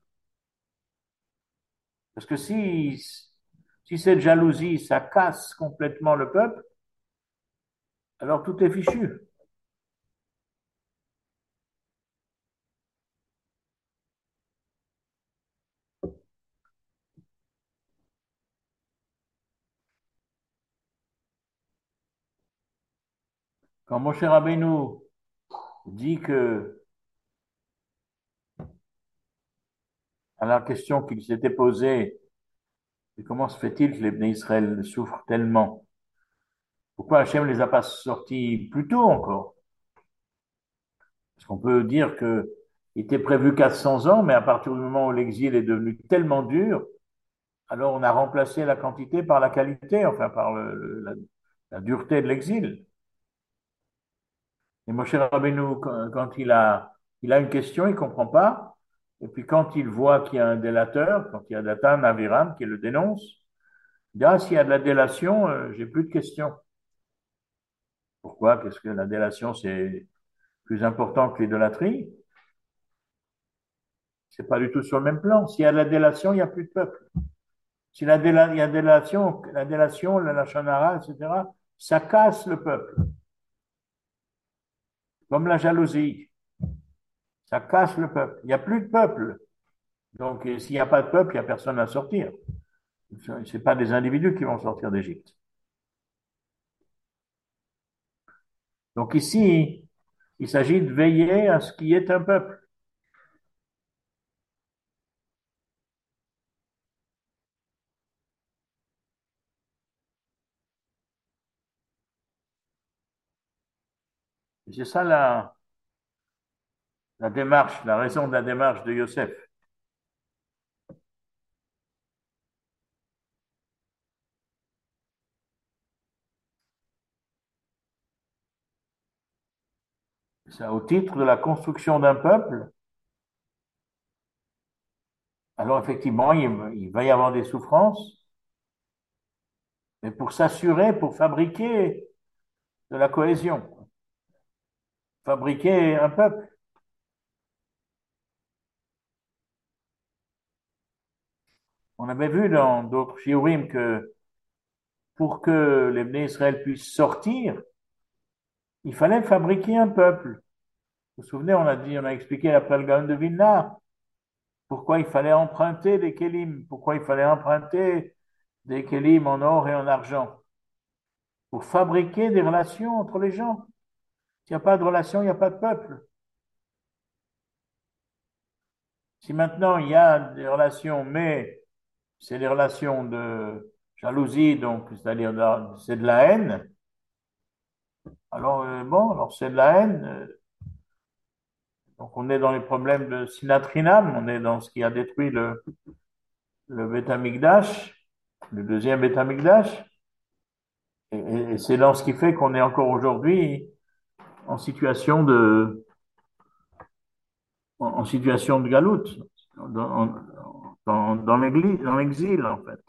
Parce que si, si cette jalousie, ça casse complètement le peuple, alors tout est fichu. Quand Moshe Rabbeinu dit que, à la question qu'il s'était posée, et comment se fait-il que les Bnei Israël souffrent tellement? Pourquoi Hachem les a pas sortis plus tôt encore? Parce qu'on peut dire que il était prévu quatre cents ans, mais à partir du moment où l'exil est devenu tellement dur, alors on a remplacé la quantité par la qualité, enfin par le, le- la, la dureté de l'exil. Et Moshe Rabbeinu, quand, quand il a, il a une question, il comprend pas. Et puis quand il voit qu'il y a un délateur, quand il y a Datan, Aviram qui le dénonce, il dit, ah, s'il y a de la délation, euh, j'ai plus de questions. Pourquoi? Qu'est-ce que la délation, c'est plus important que l'idolâtrie? C'est pas du tout sur le même plan. S'il y a de la délation, il n'y a plus de peuple. Si la déla, il y a délation, la délation, la lachonara, et cetera, ça casse le peuple. Comme la jalousie. Ça casse le peuple. Il n'y a plus de peuple. Donc, s'il n'y a pas de peuple, il n'y a personne à sortir. Ce pas des individus qui vont sortir d'Égypte. Donc ici, il s'agit de veiller à ce qui est un peuple. Et c'est ça la, la démarche, la raison de la démarche de Yosef. C'est au titre de la construction d'un peuple. Alors effectivement, il, il va y avoir des souffrances, mais pour s'assurer, pour fabriquer de la cohésion, fabriquer un peuple. On avait vu dans d'autres shiurim que pour que les Bnei Israël puissent sortir, il fallait fabriquer un peuple. Vous vous souvenez, on a dit, on a expliqué après le Gaon de Vilna, pourquoi il fallait emprunter des kélim, pourquoi il fallait emprunter des kélim en or et en argent, pour fabriquer des relations entre les gens. S'il n'y a pas de relation, il n'y a pas de peuple. Si maintenant il y a des relations, mais c'est des relations de jalousie, donc c'est-à-dire de- c'est de la haine, alors euh, bon, alors c'est de la haine. euh, Donc on est dans les problèmes de Sinatrinam, on est dans ce qui a détruit le, le Beth Amikdash, le deuxième Beth Amikdash, et, et- et c'est dans ce qui fait qu'on est encore aujourd'hui en situation de, en, en situation de galoute, dans, dans, dans l'église, dans l'exil en fait.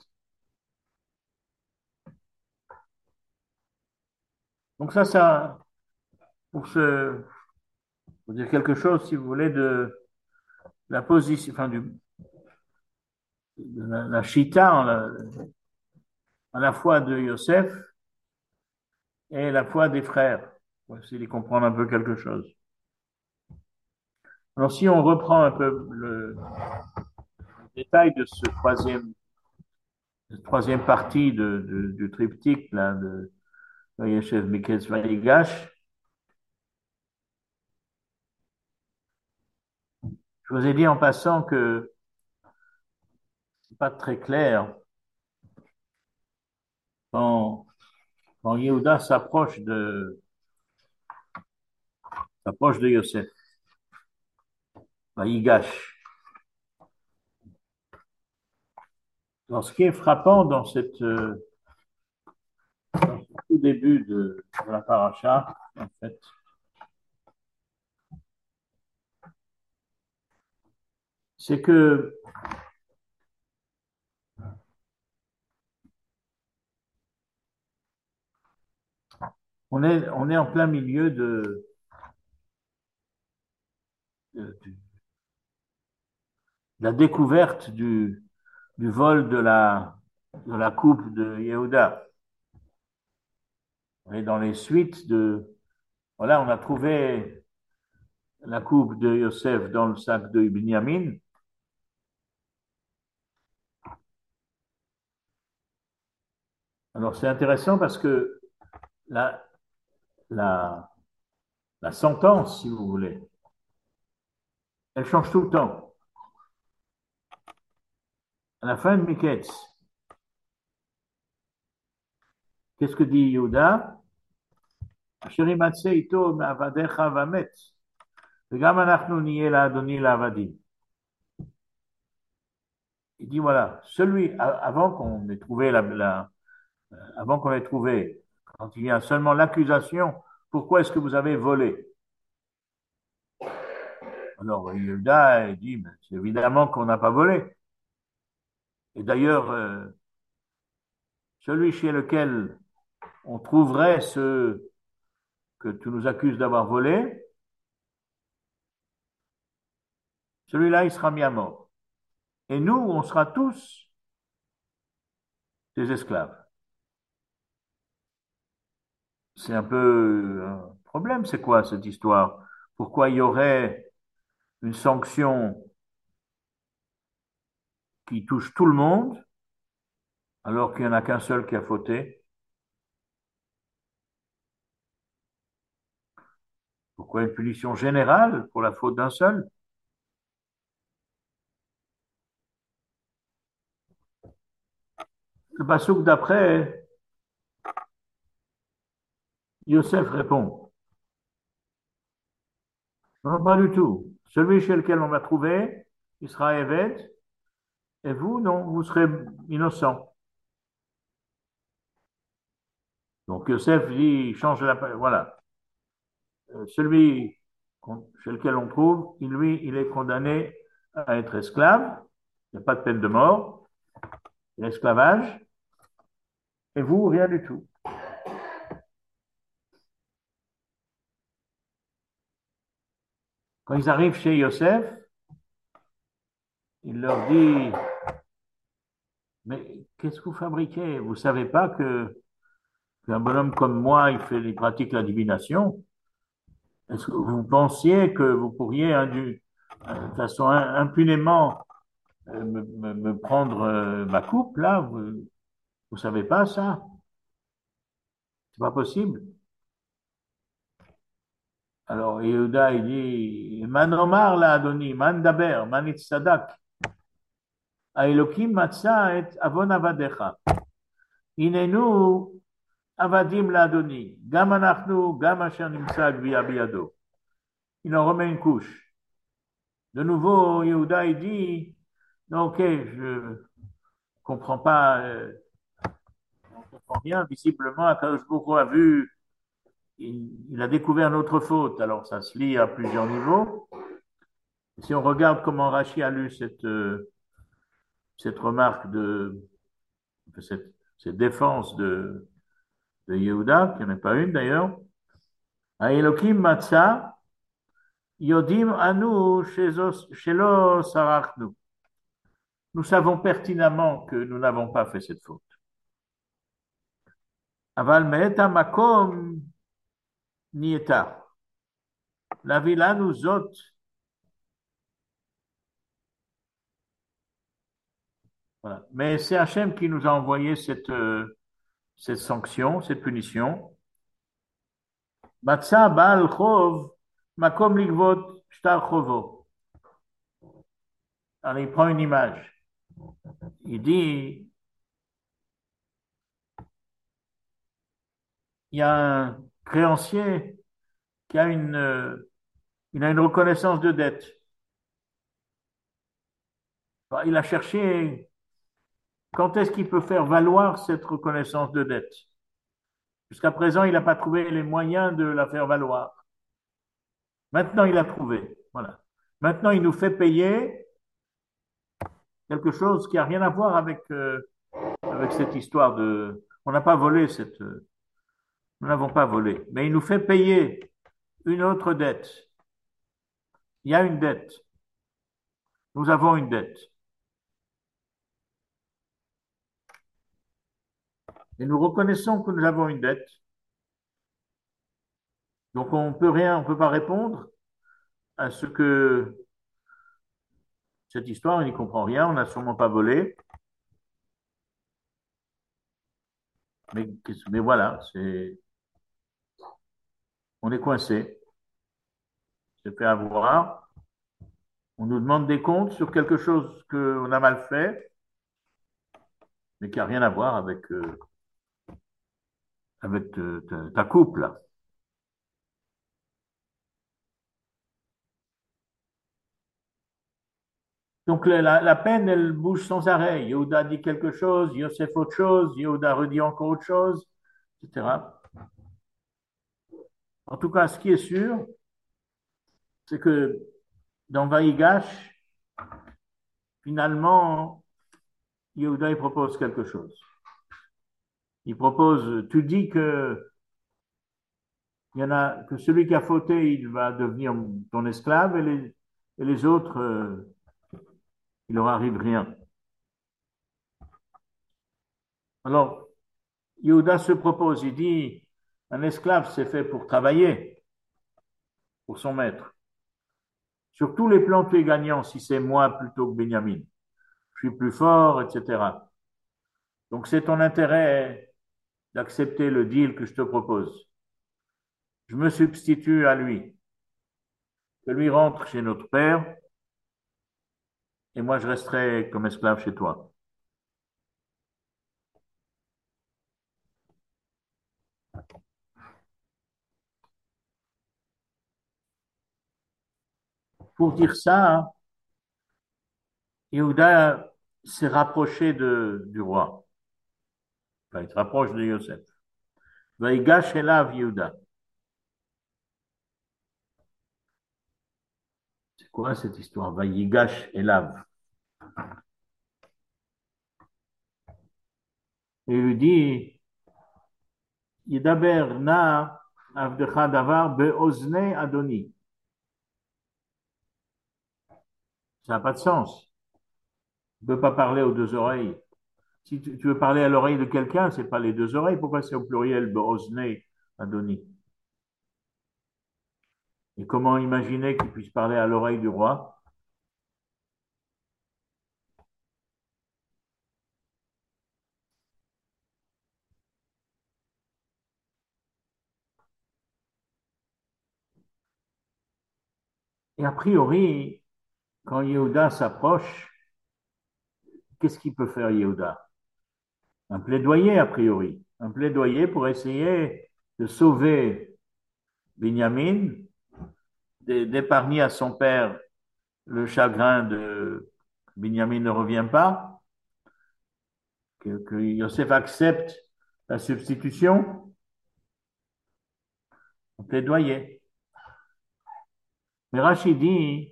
Donc ça, ça, pour ce, Pour dire quelque chose, si vous voulez, de la position, enfin, du, de la, la chita, en la- à la fois de Yosef et la foi des frères, pour essayer de comprendre un peu quelque chose. Alors, si on reprend un peu le détail de ce troisième, cette troisième partie de, de- du triptyque, là, de Vayeshev, Miketz, Vayigash, je vous ai dit en passant que c'est pas très clair quand, quand Yehuda s'approche de, s'approche de Yosef, Vayigash. Alors, ce qui est frappant dans cette, euh, dans ce tout début de, de la paracha, en fait, c'est que on est, on est en plein milieu de, de, de la découverte du, du vol de la, de la coupe de Yehuda. Et dans les suites de, voilà, on a trouvé la coupe de Yosef dans le sac de Binyamin. Alors c'est intéressant parce que la, la, la sentence, si vous voulez, elle change tout le temps. À la fin de Miketz, qu'est-ce que dit Yehuda? אשר ימצא איתו מעבדיך ומת, וגם אנחנו נהיה לאדוני לעבדים. Il dit voilà, celui, avant qu'on ait trouvé la, la, avant qu'on ait trouvé, quand il y a seulement l'accusation, pourquoi est-ce que vous avez volé? Alors, Yehuda il dit, c'est évidemment qu'on n'a pas volé. Et d'ailleurs, euh, celui chez lequel on trouverait ce que tu nous accuses d'avoir volé, celui-là, il sera mis à mort. Et nous, on sera tous des esclaves. C'est un peu un problème, c'est quoi cette histoire? Pourquoi il y aurait une sanction qui touche tout le monde alors qu'il n'y en a qu'un seul qui a fauté? Pourquoi une punition générale pour la faute d'un seul? Le passouk d'après, Yosef répond, non, pas du tout. Celui chez lequel on va trouver, il sera évêque, et vous, non, vous serez innocent. Donc Yosef dit, il change la, voilà. Euh, Celui chez lequel on trouve, il, lui, il est condamné à être esclave. Il n'y a pas de peine de mort, l'esclavage, et vous, rien du tout. Quand ils arrivent chez Yosef, il leur dit, mais qu'est-ce que vous fabriquez? Vous ne savez pas que qu'un bonhomme comme moi, il fait, il pratique la divination? Est-ce que vous pensiez que vous pourriez, hein, du, euh, de façon impunément, euh, me, me, me prendre euh, ma coupe, là? Vous ne savez pas ça? C'est pas possible. Alors, Yehuda, il dit, Man omar la Adoni, man daber, man itztadak, האלוקים מצא את עוון עבדיך. הננו עבדים לאדוני, גם אנחנו, גם אשר נמצא הגבייה בידו. Il en remet une couche. De nouveau, Yehuda, il dit, non, ok, je comprends pas, euh, on comprend rien. Visiblement, Akadosh Baruch a vu, il, il a découvert notre faute. Alors, ça se lit à plusieurs niveaux. Si on regarde comment Rashi a lu cette, euh, cette remarque de, cette, cette défense de, de Yehuda, qui n'en est pas une d'ailleurs, à Elohim Matzah, Yodim anu shelo sarachnu. Nous savons pertinemment que nous n'avons pas fait cette faute. Aval me'eta makom nieta. La villa nous ôte. Voilà. Mais c'est Hachem qui nous a envoyé cette, euh, cette sanction, cette punition. Matza Baal Chov, Makom Ligvot Shtar Chovo. Alors il prend une image. Il dit, il y a un créancier qui a une, euh, il a une reconnaissance de dette. Alors, il a cherché quand est-ce qu'il peut faire valoir cette reconnaissance de dette. Jusqu'à présent, il n'a pas trouvé les moyens de la faire valoir. Maintenant, il a trouvé. Voilà. Maintenant, il nous fait payer quelque chose qui n'a rien à voir avec, euh, avec cette histoire de... On n'a pas volé cette... euh, nous n'avons pas volé. Mais il nous fait payer une autre dette. Il y a une dette. Nous avons une dette. Et nous reconnaissons que nous avons une dette. Donc on peut rien, on peut pas répondre à ce que cette histoire, on n'y comprend rien, on n'a sûrement pas volé. Mais, mais voilà, c'est, on est coincé. C'est fait avoir. On nous demande des comptes sur quelque chose qu'on a mal fait, mais qui n'a rien à voir avec, euh, avec te- te- ta coupe, là. Donc la, la- la peine, elle bouge sans arrêt. Yehuda dit quelque chose, Yosef autre chose, Yehuda redit encore autre chose, et cetera. En tout cas, ce qui est sûr, c'est que dans Vaïgash, finalement, Yehuda il propose quelque chose. Il propose, tu dis que il y en a que celui qui a fauté, il va devenir ton esclave et les, et les autres, euh, il leur arrive rien. Alors, Yehuda se propose, il dit, un esclave, c'est fait pour travailler pour son maître. Sur tous les plans, tu es gagnant si c'est moi plutôt que Benjamin. Je suis plus fort, et cetera. Donc, c'est ton intérêt d'accepter le deal que je te propose. Je me substitue à lui. Que lui rentre chez notre père et moi, je resterai comme esclave chez toi. Pour dire ça, Yehuda s'est rapproché de, du roi. Enfin, il se rapproche de Yosef. Vaïgash Elav Yehuda. C'est quoi cette histoire? Vaïgash Elav. Et il lui dit, Yidaber na avdecha davar beozne adoni. Ça n'a pas de sens. Tu ne peux pas parler aux deux oreilles. Si tu, tu veux parler à l'oreille de quelqu'un, c'est pas les deux oreilles. Pourquoi c'est au pluriel beozne adoni? Et comment imaginer qu'il puisse parler à l'oreille du roi? Et a priori, quand Yehuda s'approche, qu'est-ce qu'il peut faire Yehuda? Un plaidoyer, a priori. Un plaidoyer pour essayer de sauver Binyamin, d'épargner à son père le chagrin de Binyamin ne revient pas, que, que Yosef accepte la substitution, un plaidoyer. Mais Rachid dit,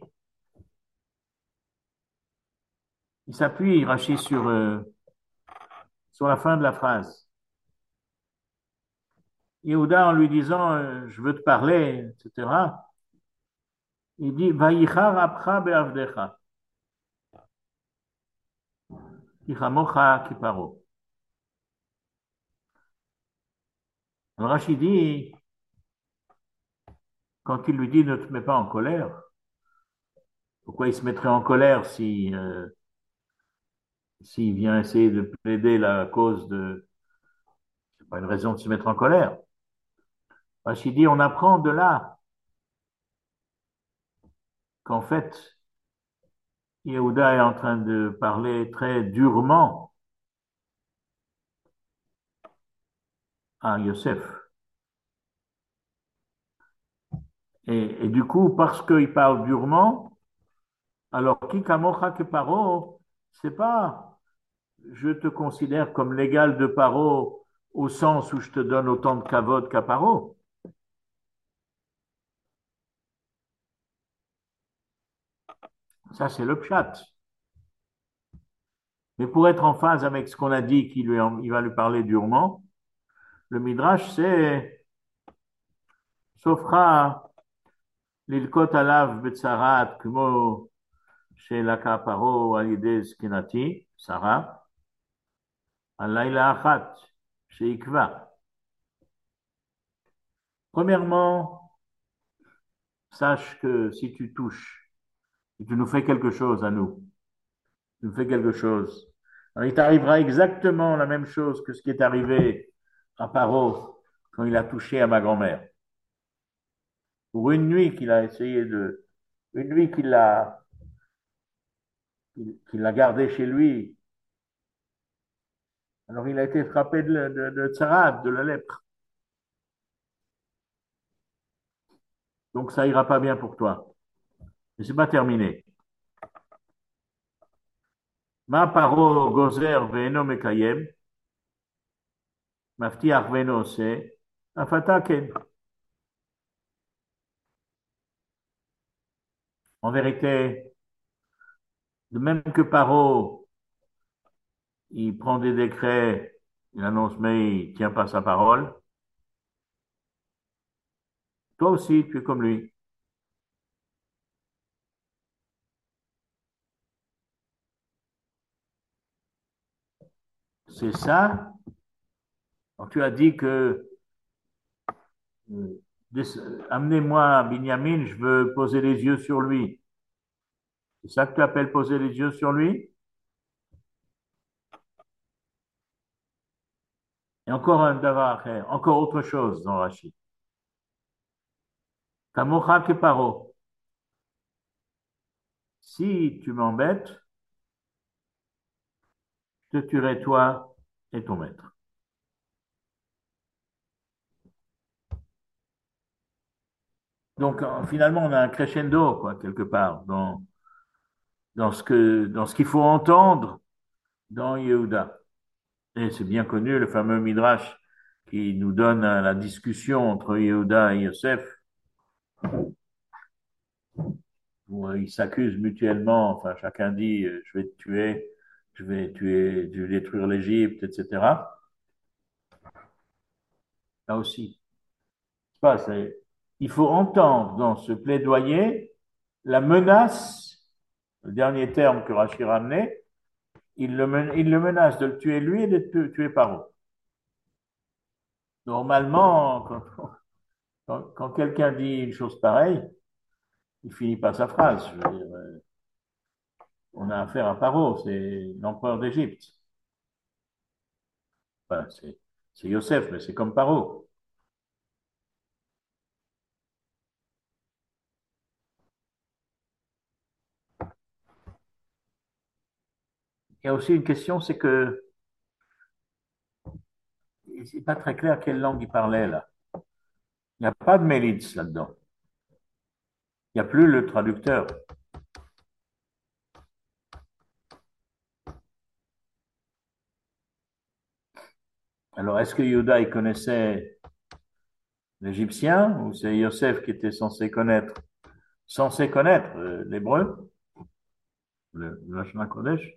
il s'appuie, Rachid, sur, euh, sur la fin de la phrase. Yehuda, en lui disant, euh, je veux te parler, et cetera, Il dit, Vayichar apcha be'avdecha, kichamocha kiparo. Alors Rachid dit, quand il lui dit ne te mets pas en colère, pourquoi il se mettrait en colère si, euh, s'il vient essayer de plaider la cause de, c'est pas une raison de se mettre en colère. Rachid dit, on apprend de là qu'en fait, Yehuda est en train de parler très durement à Yosef. Et, et du coup, parce qu'il parle durement, alors qui kamocha que paro, c'est pas je te considère comme l'égal de paro au sens où je te donne autant de kavod qu'à paro. Ça, c'est le pshat. Mais pour être en phase avec ce qu'on a dit qu'il lui, il va lui parler durement, le midrash, c'est sofra lilkot alav betsarat כמו שלקה פרעה על ידי זקנתי, שרה, על לילה אחת שיקבע. Premièrement, sache que si tu touches, si tu nous fais quelque chose à nous, tu nous fais quelque chose, alors il t'arrivera exactement la même chose que ce qui est arrivé à Paro quand il a touché à ma grand-mère. Pour une nuit qu'il a essayé de, une nuit qu'il l'a, qu'il l'a gardé chez lui, alors il a été frappé de, de, de tsarat, de la lèpre. Donc ça ira pas bien pour toi. Mais c'est pas terminé. Ma paro gozer ve'eno mekayem, maftiach ve'eno ose, afata ken. En vérité, de même que Paro, il prend des décrets, il annonce, mais il tient pas sa parole, toi aussi, tu es comme lui. C'est ça. Alors, tu as dit que euh, amenez-moi Binyamin, je veux poser les yeux sur lui. C'est ça que tu appelles poser les yeux sur lui? Et encore un davar, encore autre chose dans Rachid. Kamocha ke paro. Si tu m'embêtes, je te tuerai toi et ton maître. Donc, euh, finalement, on a un crescendo, quoi, quelque part, dans, dans ce que, dans ce qu'il faut entendre dans Yehuda. Et c'est bien connu, le fameux Midrash qui nous donne euh, la discussion entre Yehuda et Yosef, où euh, ils s'accusent mutuellement, enfin, chacun dit, euh, je vais te tuer, je vais tuer, je vais détruire l'Égypte, et cetera. Là aussi, c'est pas, c'est, il faut entendre dans ce plaidoyer la menace, le dernier terme que Rachid a amené, il le, men- il le menace de le tuer lui et de le tuer Paro. Normalement, quand, quand, quand quelqu'un dit une chose pareille, il finit pas sa phrase. Je veux dire, euh, on a affaire à Paro, c'est l'empereur d'Égypte. Enfin, c'est, c'est Yosef, mais c'est comme Paro. Il y a aussi une question, c'est que c'est pas très clair quelle langue il parlait là. Il n'y a pas de Mélitz là-dedans. Il n'y a plus le traducteur. Alors, est-ce que Yehuda, il connaissait l'égyptien ou c'est Yosef qui était censé connaître, censé connaître euh, l'hébreu, le, le Lashon Kodesh?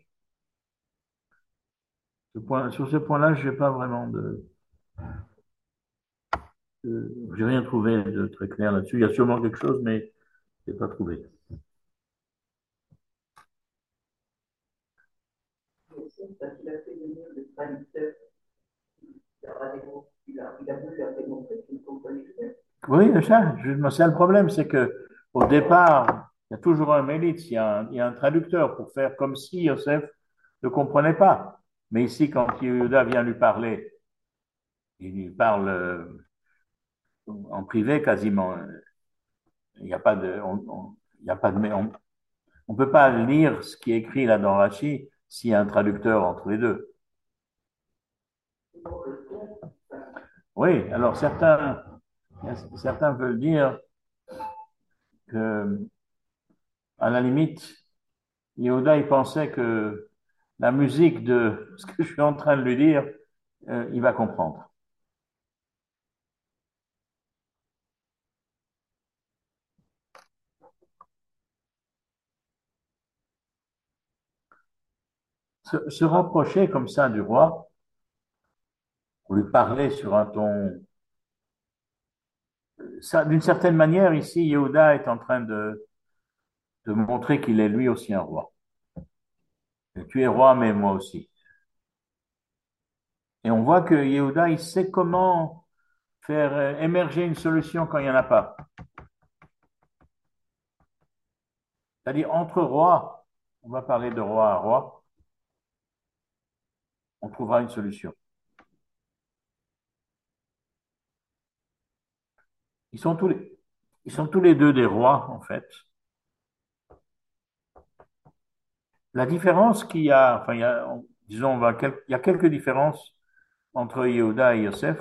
Ce point, sur ce point-là, je n'ai pas vraiment de, de j'ai rien trouvé de très clair là-dessus. Il y a sûrement quelque chose, mais Je n'ai pas trouvé. Parce qu'il a fait venir le traducteur, il a, il a, il a voulu leur démontrer qu'il comprenait. Oui, ça, c'est le problème, c'est que au départ, il y a toujours un mélite, il y a un, il y a un traducteur pour faire comme si Yosef ne comprenait pas. Mais ici, quand Yehuda vient lui parler, il lui parle euh, en privé quasiment. Il n'y a pas de, on, on- il y a pas de, on, on peut pas lire ce qui est écrit là dans Rachi s'il y a un traducteur entre les deux. Oui, alors certains, certains veulent dire que, à la limite, Yehuda, il pensait que la musique de ce que je suis en train de lui dire, euh, il va comprendre. Se, se rapprocher comme ça du roi, pour lui parler sur un ton, ça, d'une certaine manière, ici, Yehuda est en train de, de montrer qu'il est lui aussi un roi. Et tu es roi, mais moi aussi. Et on voit que Yehuda, il sait comment faire euh, émerger une solution quand il n'y en a pas. C'est-à-dire, entre rois, on va parler de roi à roi, on trouvera une solution. Ils sont tous les, ils sont tous les deux des rois, en fait. La différence qu'il y a, enfin, il y a, disons, on va, quel- il y a quelques différences entre Yehuda et Yosef.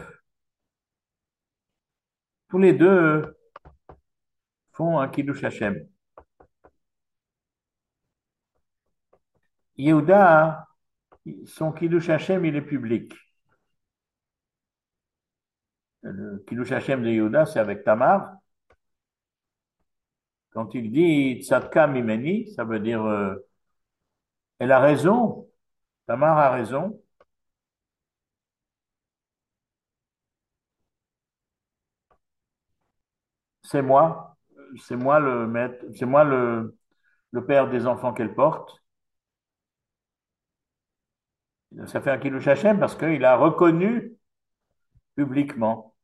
Tous les deux font un Kiddush Hashem. Yehuda, son Kiddush Hashem, il est public. Le Kiddush Hashem de Yehuda, c'est avec Tamar. Quand il dit Tzadka Mimeni, ça veut dire euh, elle a raison, Tamar a raison, c'est moi, c'est moi le maître, c'est moi le, le père des enfants qu'elle porte. Ça fait un Kiddush Hashem parce qu'il a reconnu publiquement.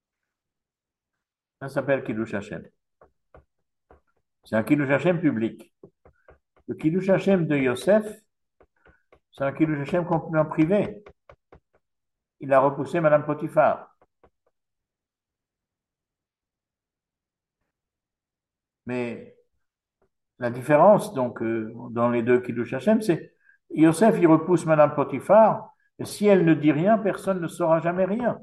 Ça s'appelle Kiddush Hashem. C'est un Kiddush Hashem public. Le Kiddush Hashem de Yosef, c'est un Kiddush Hashem complètement privé. Il a repoussé Madame Potiphar. Mais la différence, donc, euh, dans les deux Kiddush Hashem, c'est Yosef, il repousse Madame Potiphar, et si elle ne dit rien, personne ne saura jamais rien.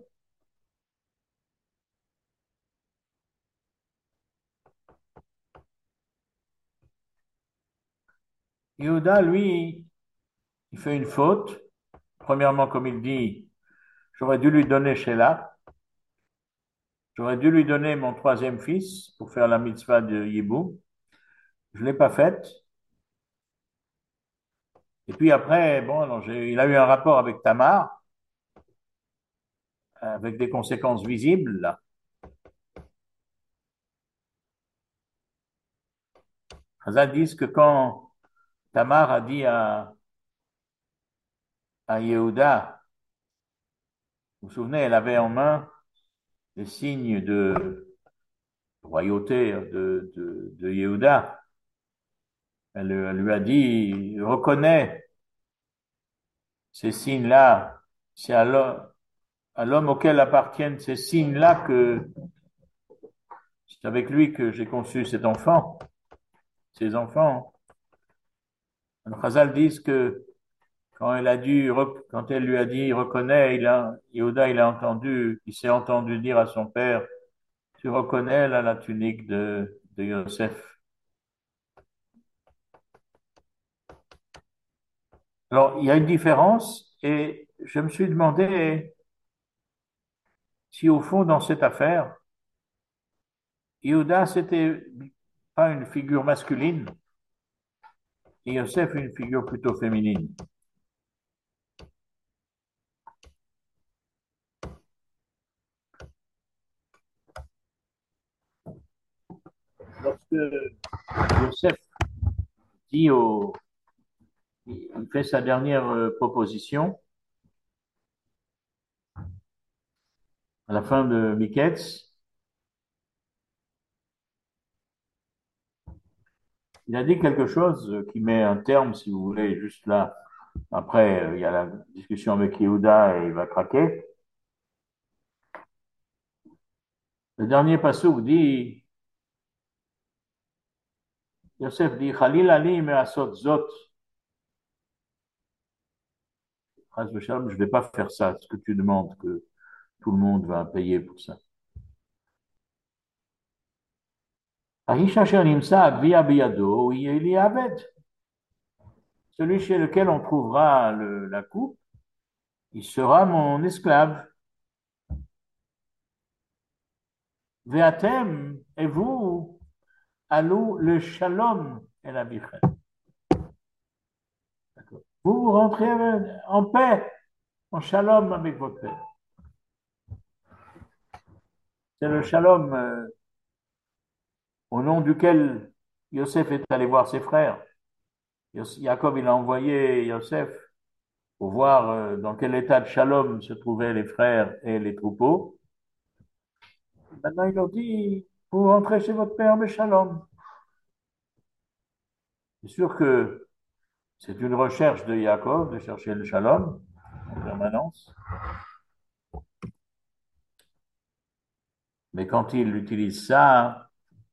Yehuda, lui, il fait une faute. Premièrement, comme il dit, j'aurais dû lui donner Sheila, j'aurais dû lui donner mon troisième fils pour faire la mitzvah de Yibou. Je ne l'ai pas faite. Et puis après, bon, alors j'ai- il a eu un rapport avec Tamar, avec des conséquences visibles, là. Chazal disent que quand Tamar a dit à, à Yehuda, vous vous souvenez, elle avait en main les signes de royauté de, de, de Yehuda. Elle, elle lui a dit, reconnais ces signes-là, c'est à l'homme, à l'homme auquel appartiennent ces signes-là que c'est avec lui que j'ai conçu cet enfant, ces enfants. Alors, Chazal disent que quand elle a dû, quand elle lui a dit, reconnais, il a, Yehuda, il a entendu, il s'est entendu dire à son père, tu reconnais là la tunique de, de Yosef. Alors, il y a une différence et je me suis demandé si au fond, dans cette affaire, Yehuda, c'était pas une figure masculine et Yosef une figure plutôt féminine. que Yosef dit au, il fait sa dernière euh, proposition à la fin de Miketz. Il a dit quelque chose qui met un terme, si vous voulez, juste là. Après, euh, il y a la discussion avec Yehuda et il va craquer. Le dernier passage dit, Yosef dit, Khalil Ali me asot zot. Je ne vais pas faire ça, ce que tu demandes, que tout le monde va payer pour ça. Ahisha asher nimsa agvia biyado, yeli aved. Celui chez lequel on trouvera le- la coupe, il sera mon esclave. Veatem, et vous, allô le shalom et la bichet. Vous, vous rentrez en paix, en shalom avec votre père. C'est le shalom euh, au nom duquel Yosef est allé voir ses frères. Yos- Jacob, il a envoyé Yosef pour voir euh, dans quel état de shalom se trouvaient les frères et les troupeaux. Maintenant, il leur dit, vous rentrez chez votre père, mais shalom. C'est sûr que c'est une recherche de Jacob de chercher le shalom en permanence. Mais quand il utilise ça,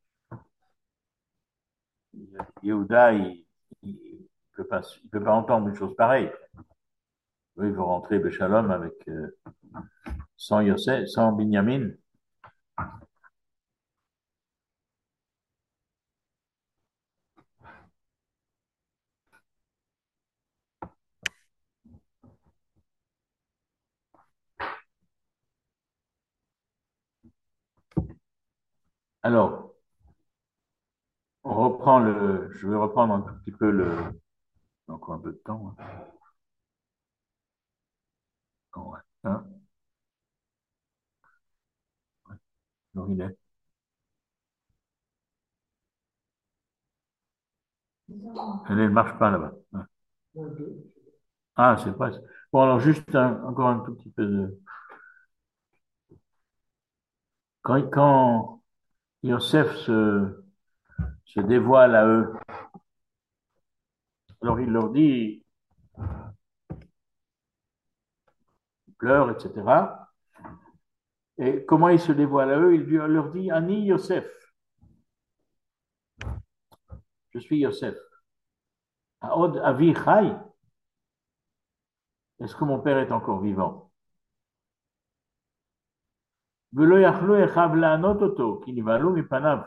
Yehuda, il ne peut pas, il peut pas entendre une chose pareille. Eux, ils vont rentrer le shalom avec, euh, sans Yosef, sans Binyamin. Alors, on reprend le, je vais reprendre un tout petit peu le, encore un peu de temps. Hein. Ouais. Hein. Alors, il est. Elle ne marche pas là-bas. Hein. Ah, c'est pas. Bon, alors juste un- encore un tout petit peu de. Quand, quand Yosef se, se dévoile à eux, alors il leur dit, il pleure, et cetera. Et comment il se dévoile à eux? Il leur dit, Ani Yosef, je suis Yosef. Aod Avi Chai, est-ce que mon père est encore vivant? Velo yachlu echav la'anot oto, ki nivalu mipanav.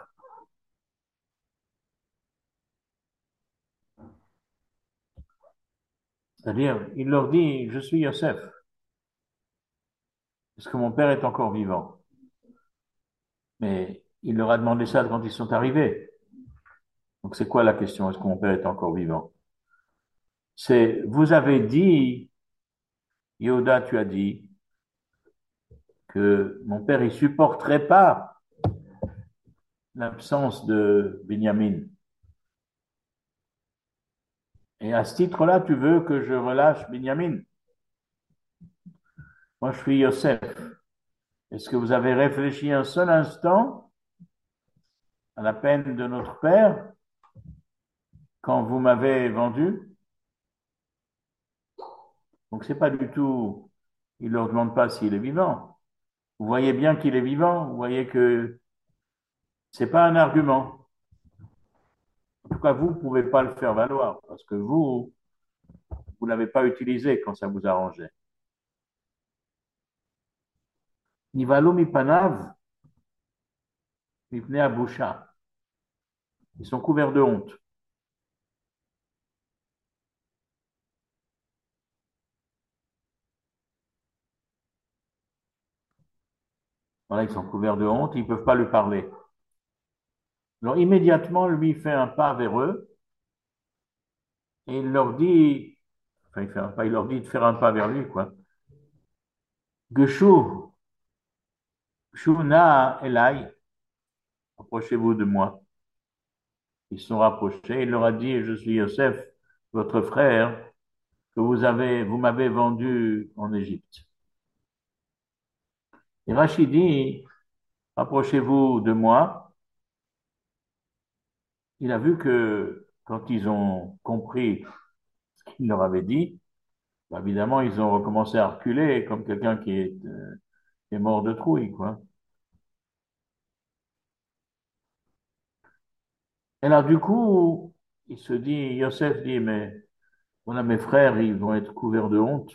C'est-à-dire, il leur dit, je suis Yosef. Est-ce que mon père est encore vivant? Mais il leur a demandé ça quand ils sont arrivés. Donc c'est quoi la question? Est-ce que mon père est encore vivant? C'est, vous avez dit, Yehuda, tu as dit que mon père, il supporterait pas l'absence de Binyamin. Et à ce titre-là, tu veux que je relâche Binyamin? Moi, je suis Yosef. Est-ce que vous avez réfléchi un seul instant à la peine de notre père quand vous m'avez vendu? Donc, c'est pas du tout, il leur demande pas s'il est vivant. Vous voyez bien qu'il est vivant. Vous voyez que c'est pas un argument. En tout cas, vous ne pouvez pas le faire valoir parce que vous, vous ne l'avez pas utilisé quand ça vous arrangeait. Nivalo mipanav, mipnei abusha. Ils sont couverts de honte. Voilà, ils sont couverts de honte, ils ne peuvent pas lui parler. Alors, immédiatement, lui fait un pas vers eux et il leur dit, enfin, il fait un pas, il leur dit de faire un pas vers lui, quoi. Geshu, Shuna Elai, approchez-vous de moi. Ils se sont rapprochés. Il leur a dit, je suis Yosef, votre frère, que vous avez, vous m'avez vendu en Égypte. Et Rachid dit, rapprochez-vous de moi. Il a vu que quand ils ont compris ce qu'il leur avait dit, bah, évidemment, ils ont recommencé à reculer comme quelqu'un qui est, euh, qui est mort de trouille, quoi. Et là, du coup, il se dit, Yosef dit, mais voilà, mes frères, ils vont être couverts de honte.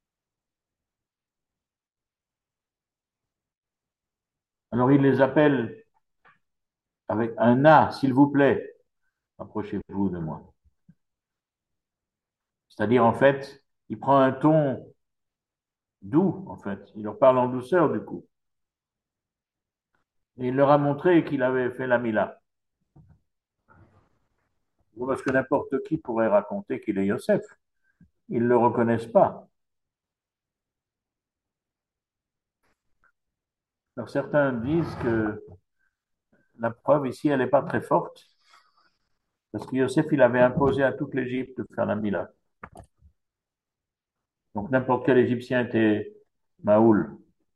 Alors il les appelle avec un A, s'il vous plaît, approchez-vous de moi. C'est-à-dire, en fait, il prend un ton doux, en fait. Il leur parle en douceur, du coup. Et il leur a montré qu'il avait fait la Mila. Bon, parce que n'importe qui pourrait raconter qu'il est Yosef. Ils ne le reconnaissent pas. Alors certains disent que la preuve ici, elle n'est pas très forte, parce que Yosef, il avait imposé à toute l'Égypte de faire la Mila. Donc n'importe quel Égyptien était Maoul.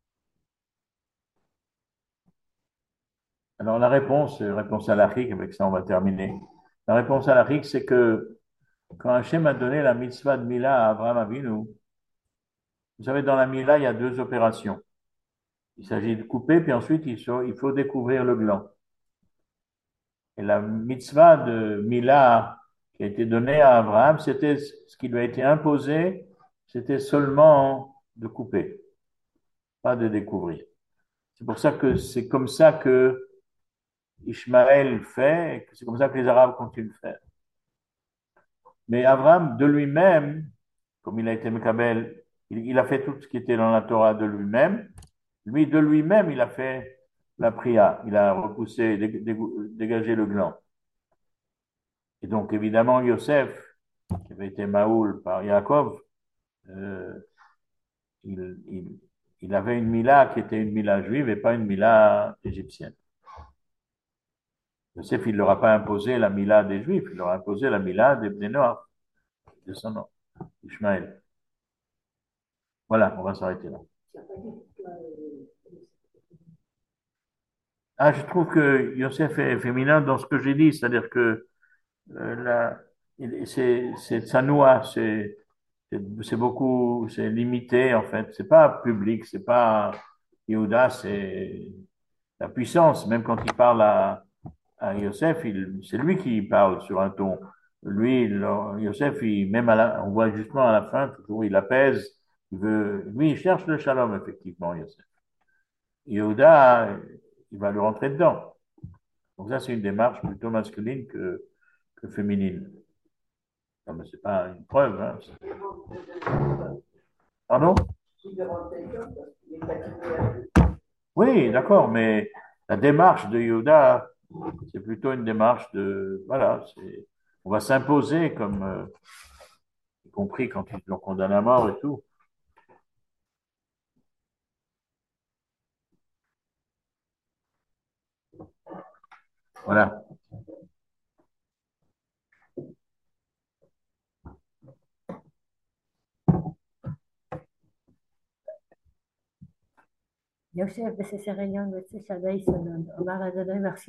Alors la réponse, réponse à l'Afrique, avec ça on va terminer. La réponse à l'Afrique, c'est que quand Hachem a donné la mitzvah de Mila à Abraham Avinu, vous savez, dans la Mila, il y a deux opérations. Il s'agit de couper, puis ensuite il faut, il faut découvrir le gland. Et la mitzvah de Mila qui a été donnée à Abraham, c'était ce qui lui a été imposé, c'était seulement de couper, pas de découvrir. C'est pour ça que c'est comme ça que Ishmaël fait, et que c'est comme ça que les Arabes continuent de faire. Mais Abraham, de lui-même, comme il a été Mekabel, il, il a fait tout ce qui était dans la Torah de lui-même. Lui, de lui-même, il a fait la prière. Il a repoussé, dé- dé- dégagé le gland. Et donc, évidemment, Yosef, qui avait été Maoul par Yaakov, euh, il, il, il avait une mila qui était une mila juive et pas une mila égyptienne. Yosef, il ne leur a pas imposé la mila des juifs, il leur a imposé la mila des Bnei Noach, de son nom, Ishmaël. Voilà, on va s'arrêter là. Ah, je trouve que Yosef est féminin dans ce que j'ai dit, c'est-à-dire que euh, la, il- c'est c'est tsanoua, c'est c'est c'est beaucoup, c'est limité en fait. C'est pas public, c'est pas Yehuda, c'est la puissance. Même quand il parle à, à Yosef, il, c'est lui qui parle sur un ton. Lui, il- Yosef, il, même à la, on voit justement à la fin, toujours il apaise. Il veut, lui, il cherche le shalom effectivement, Yosef. Yehuda, il va lui rentrer dedans. Donc ça, c'est une démarche plutôt masculine que, que féminine. Non, mais c'est pas une preuve, hein. Pardon? Oui, d'accord, mais la démarche de Yoda, c'est plutôt une démarche de, voilà, c'est, on va s'imposer comme, euh, y compris quand ils l'ont condamné à mort et tout. Voilà. יושב בססר עליון ואצל שדי סודון. אמר אדוני מחשיב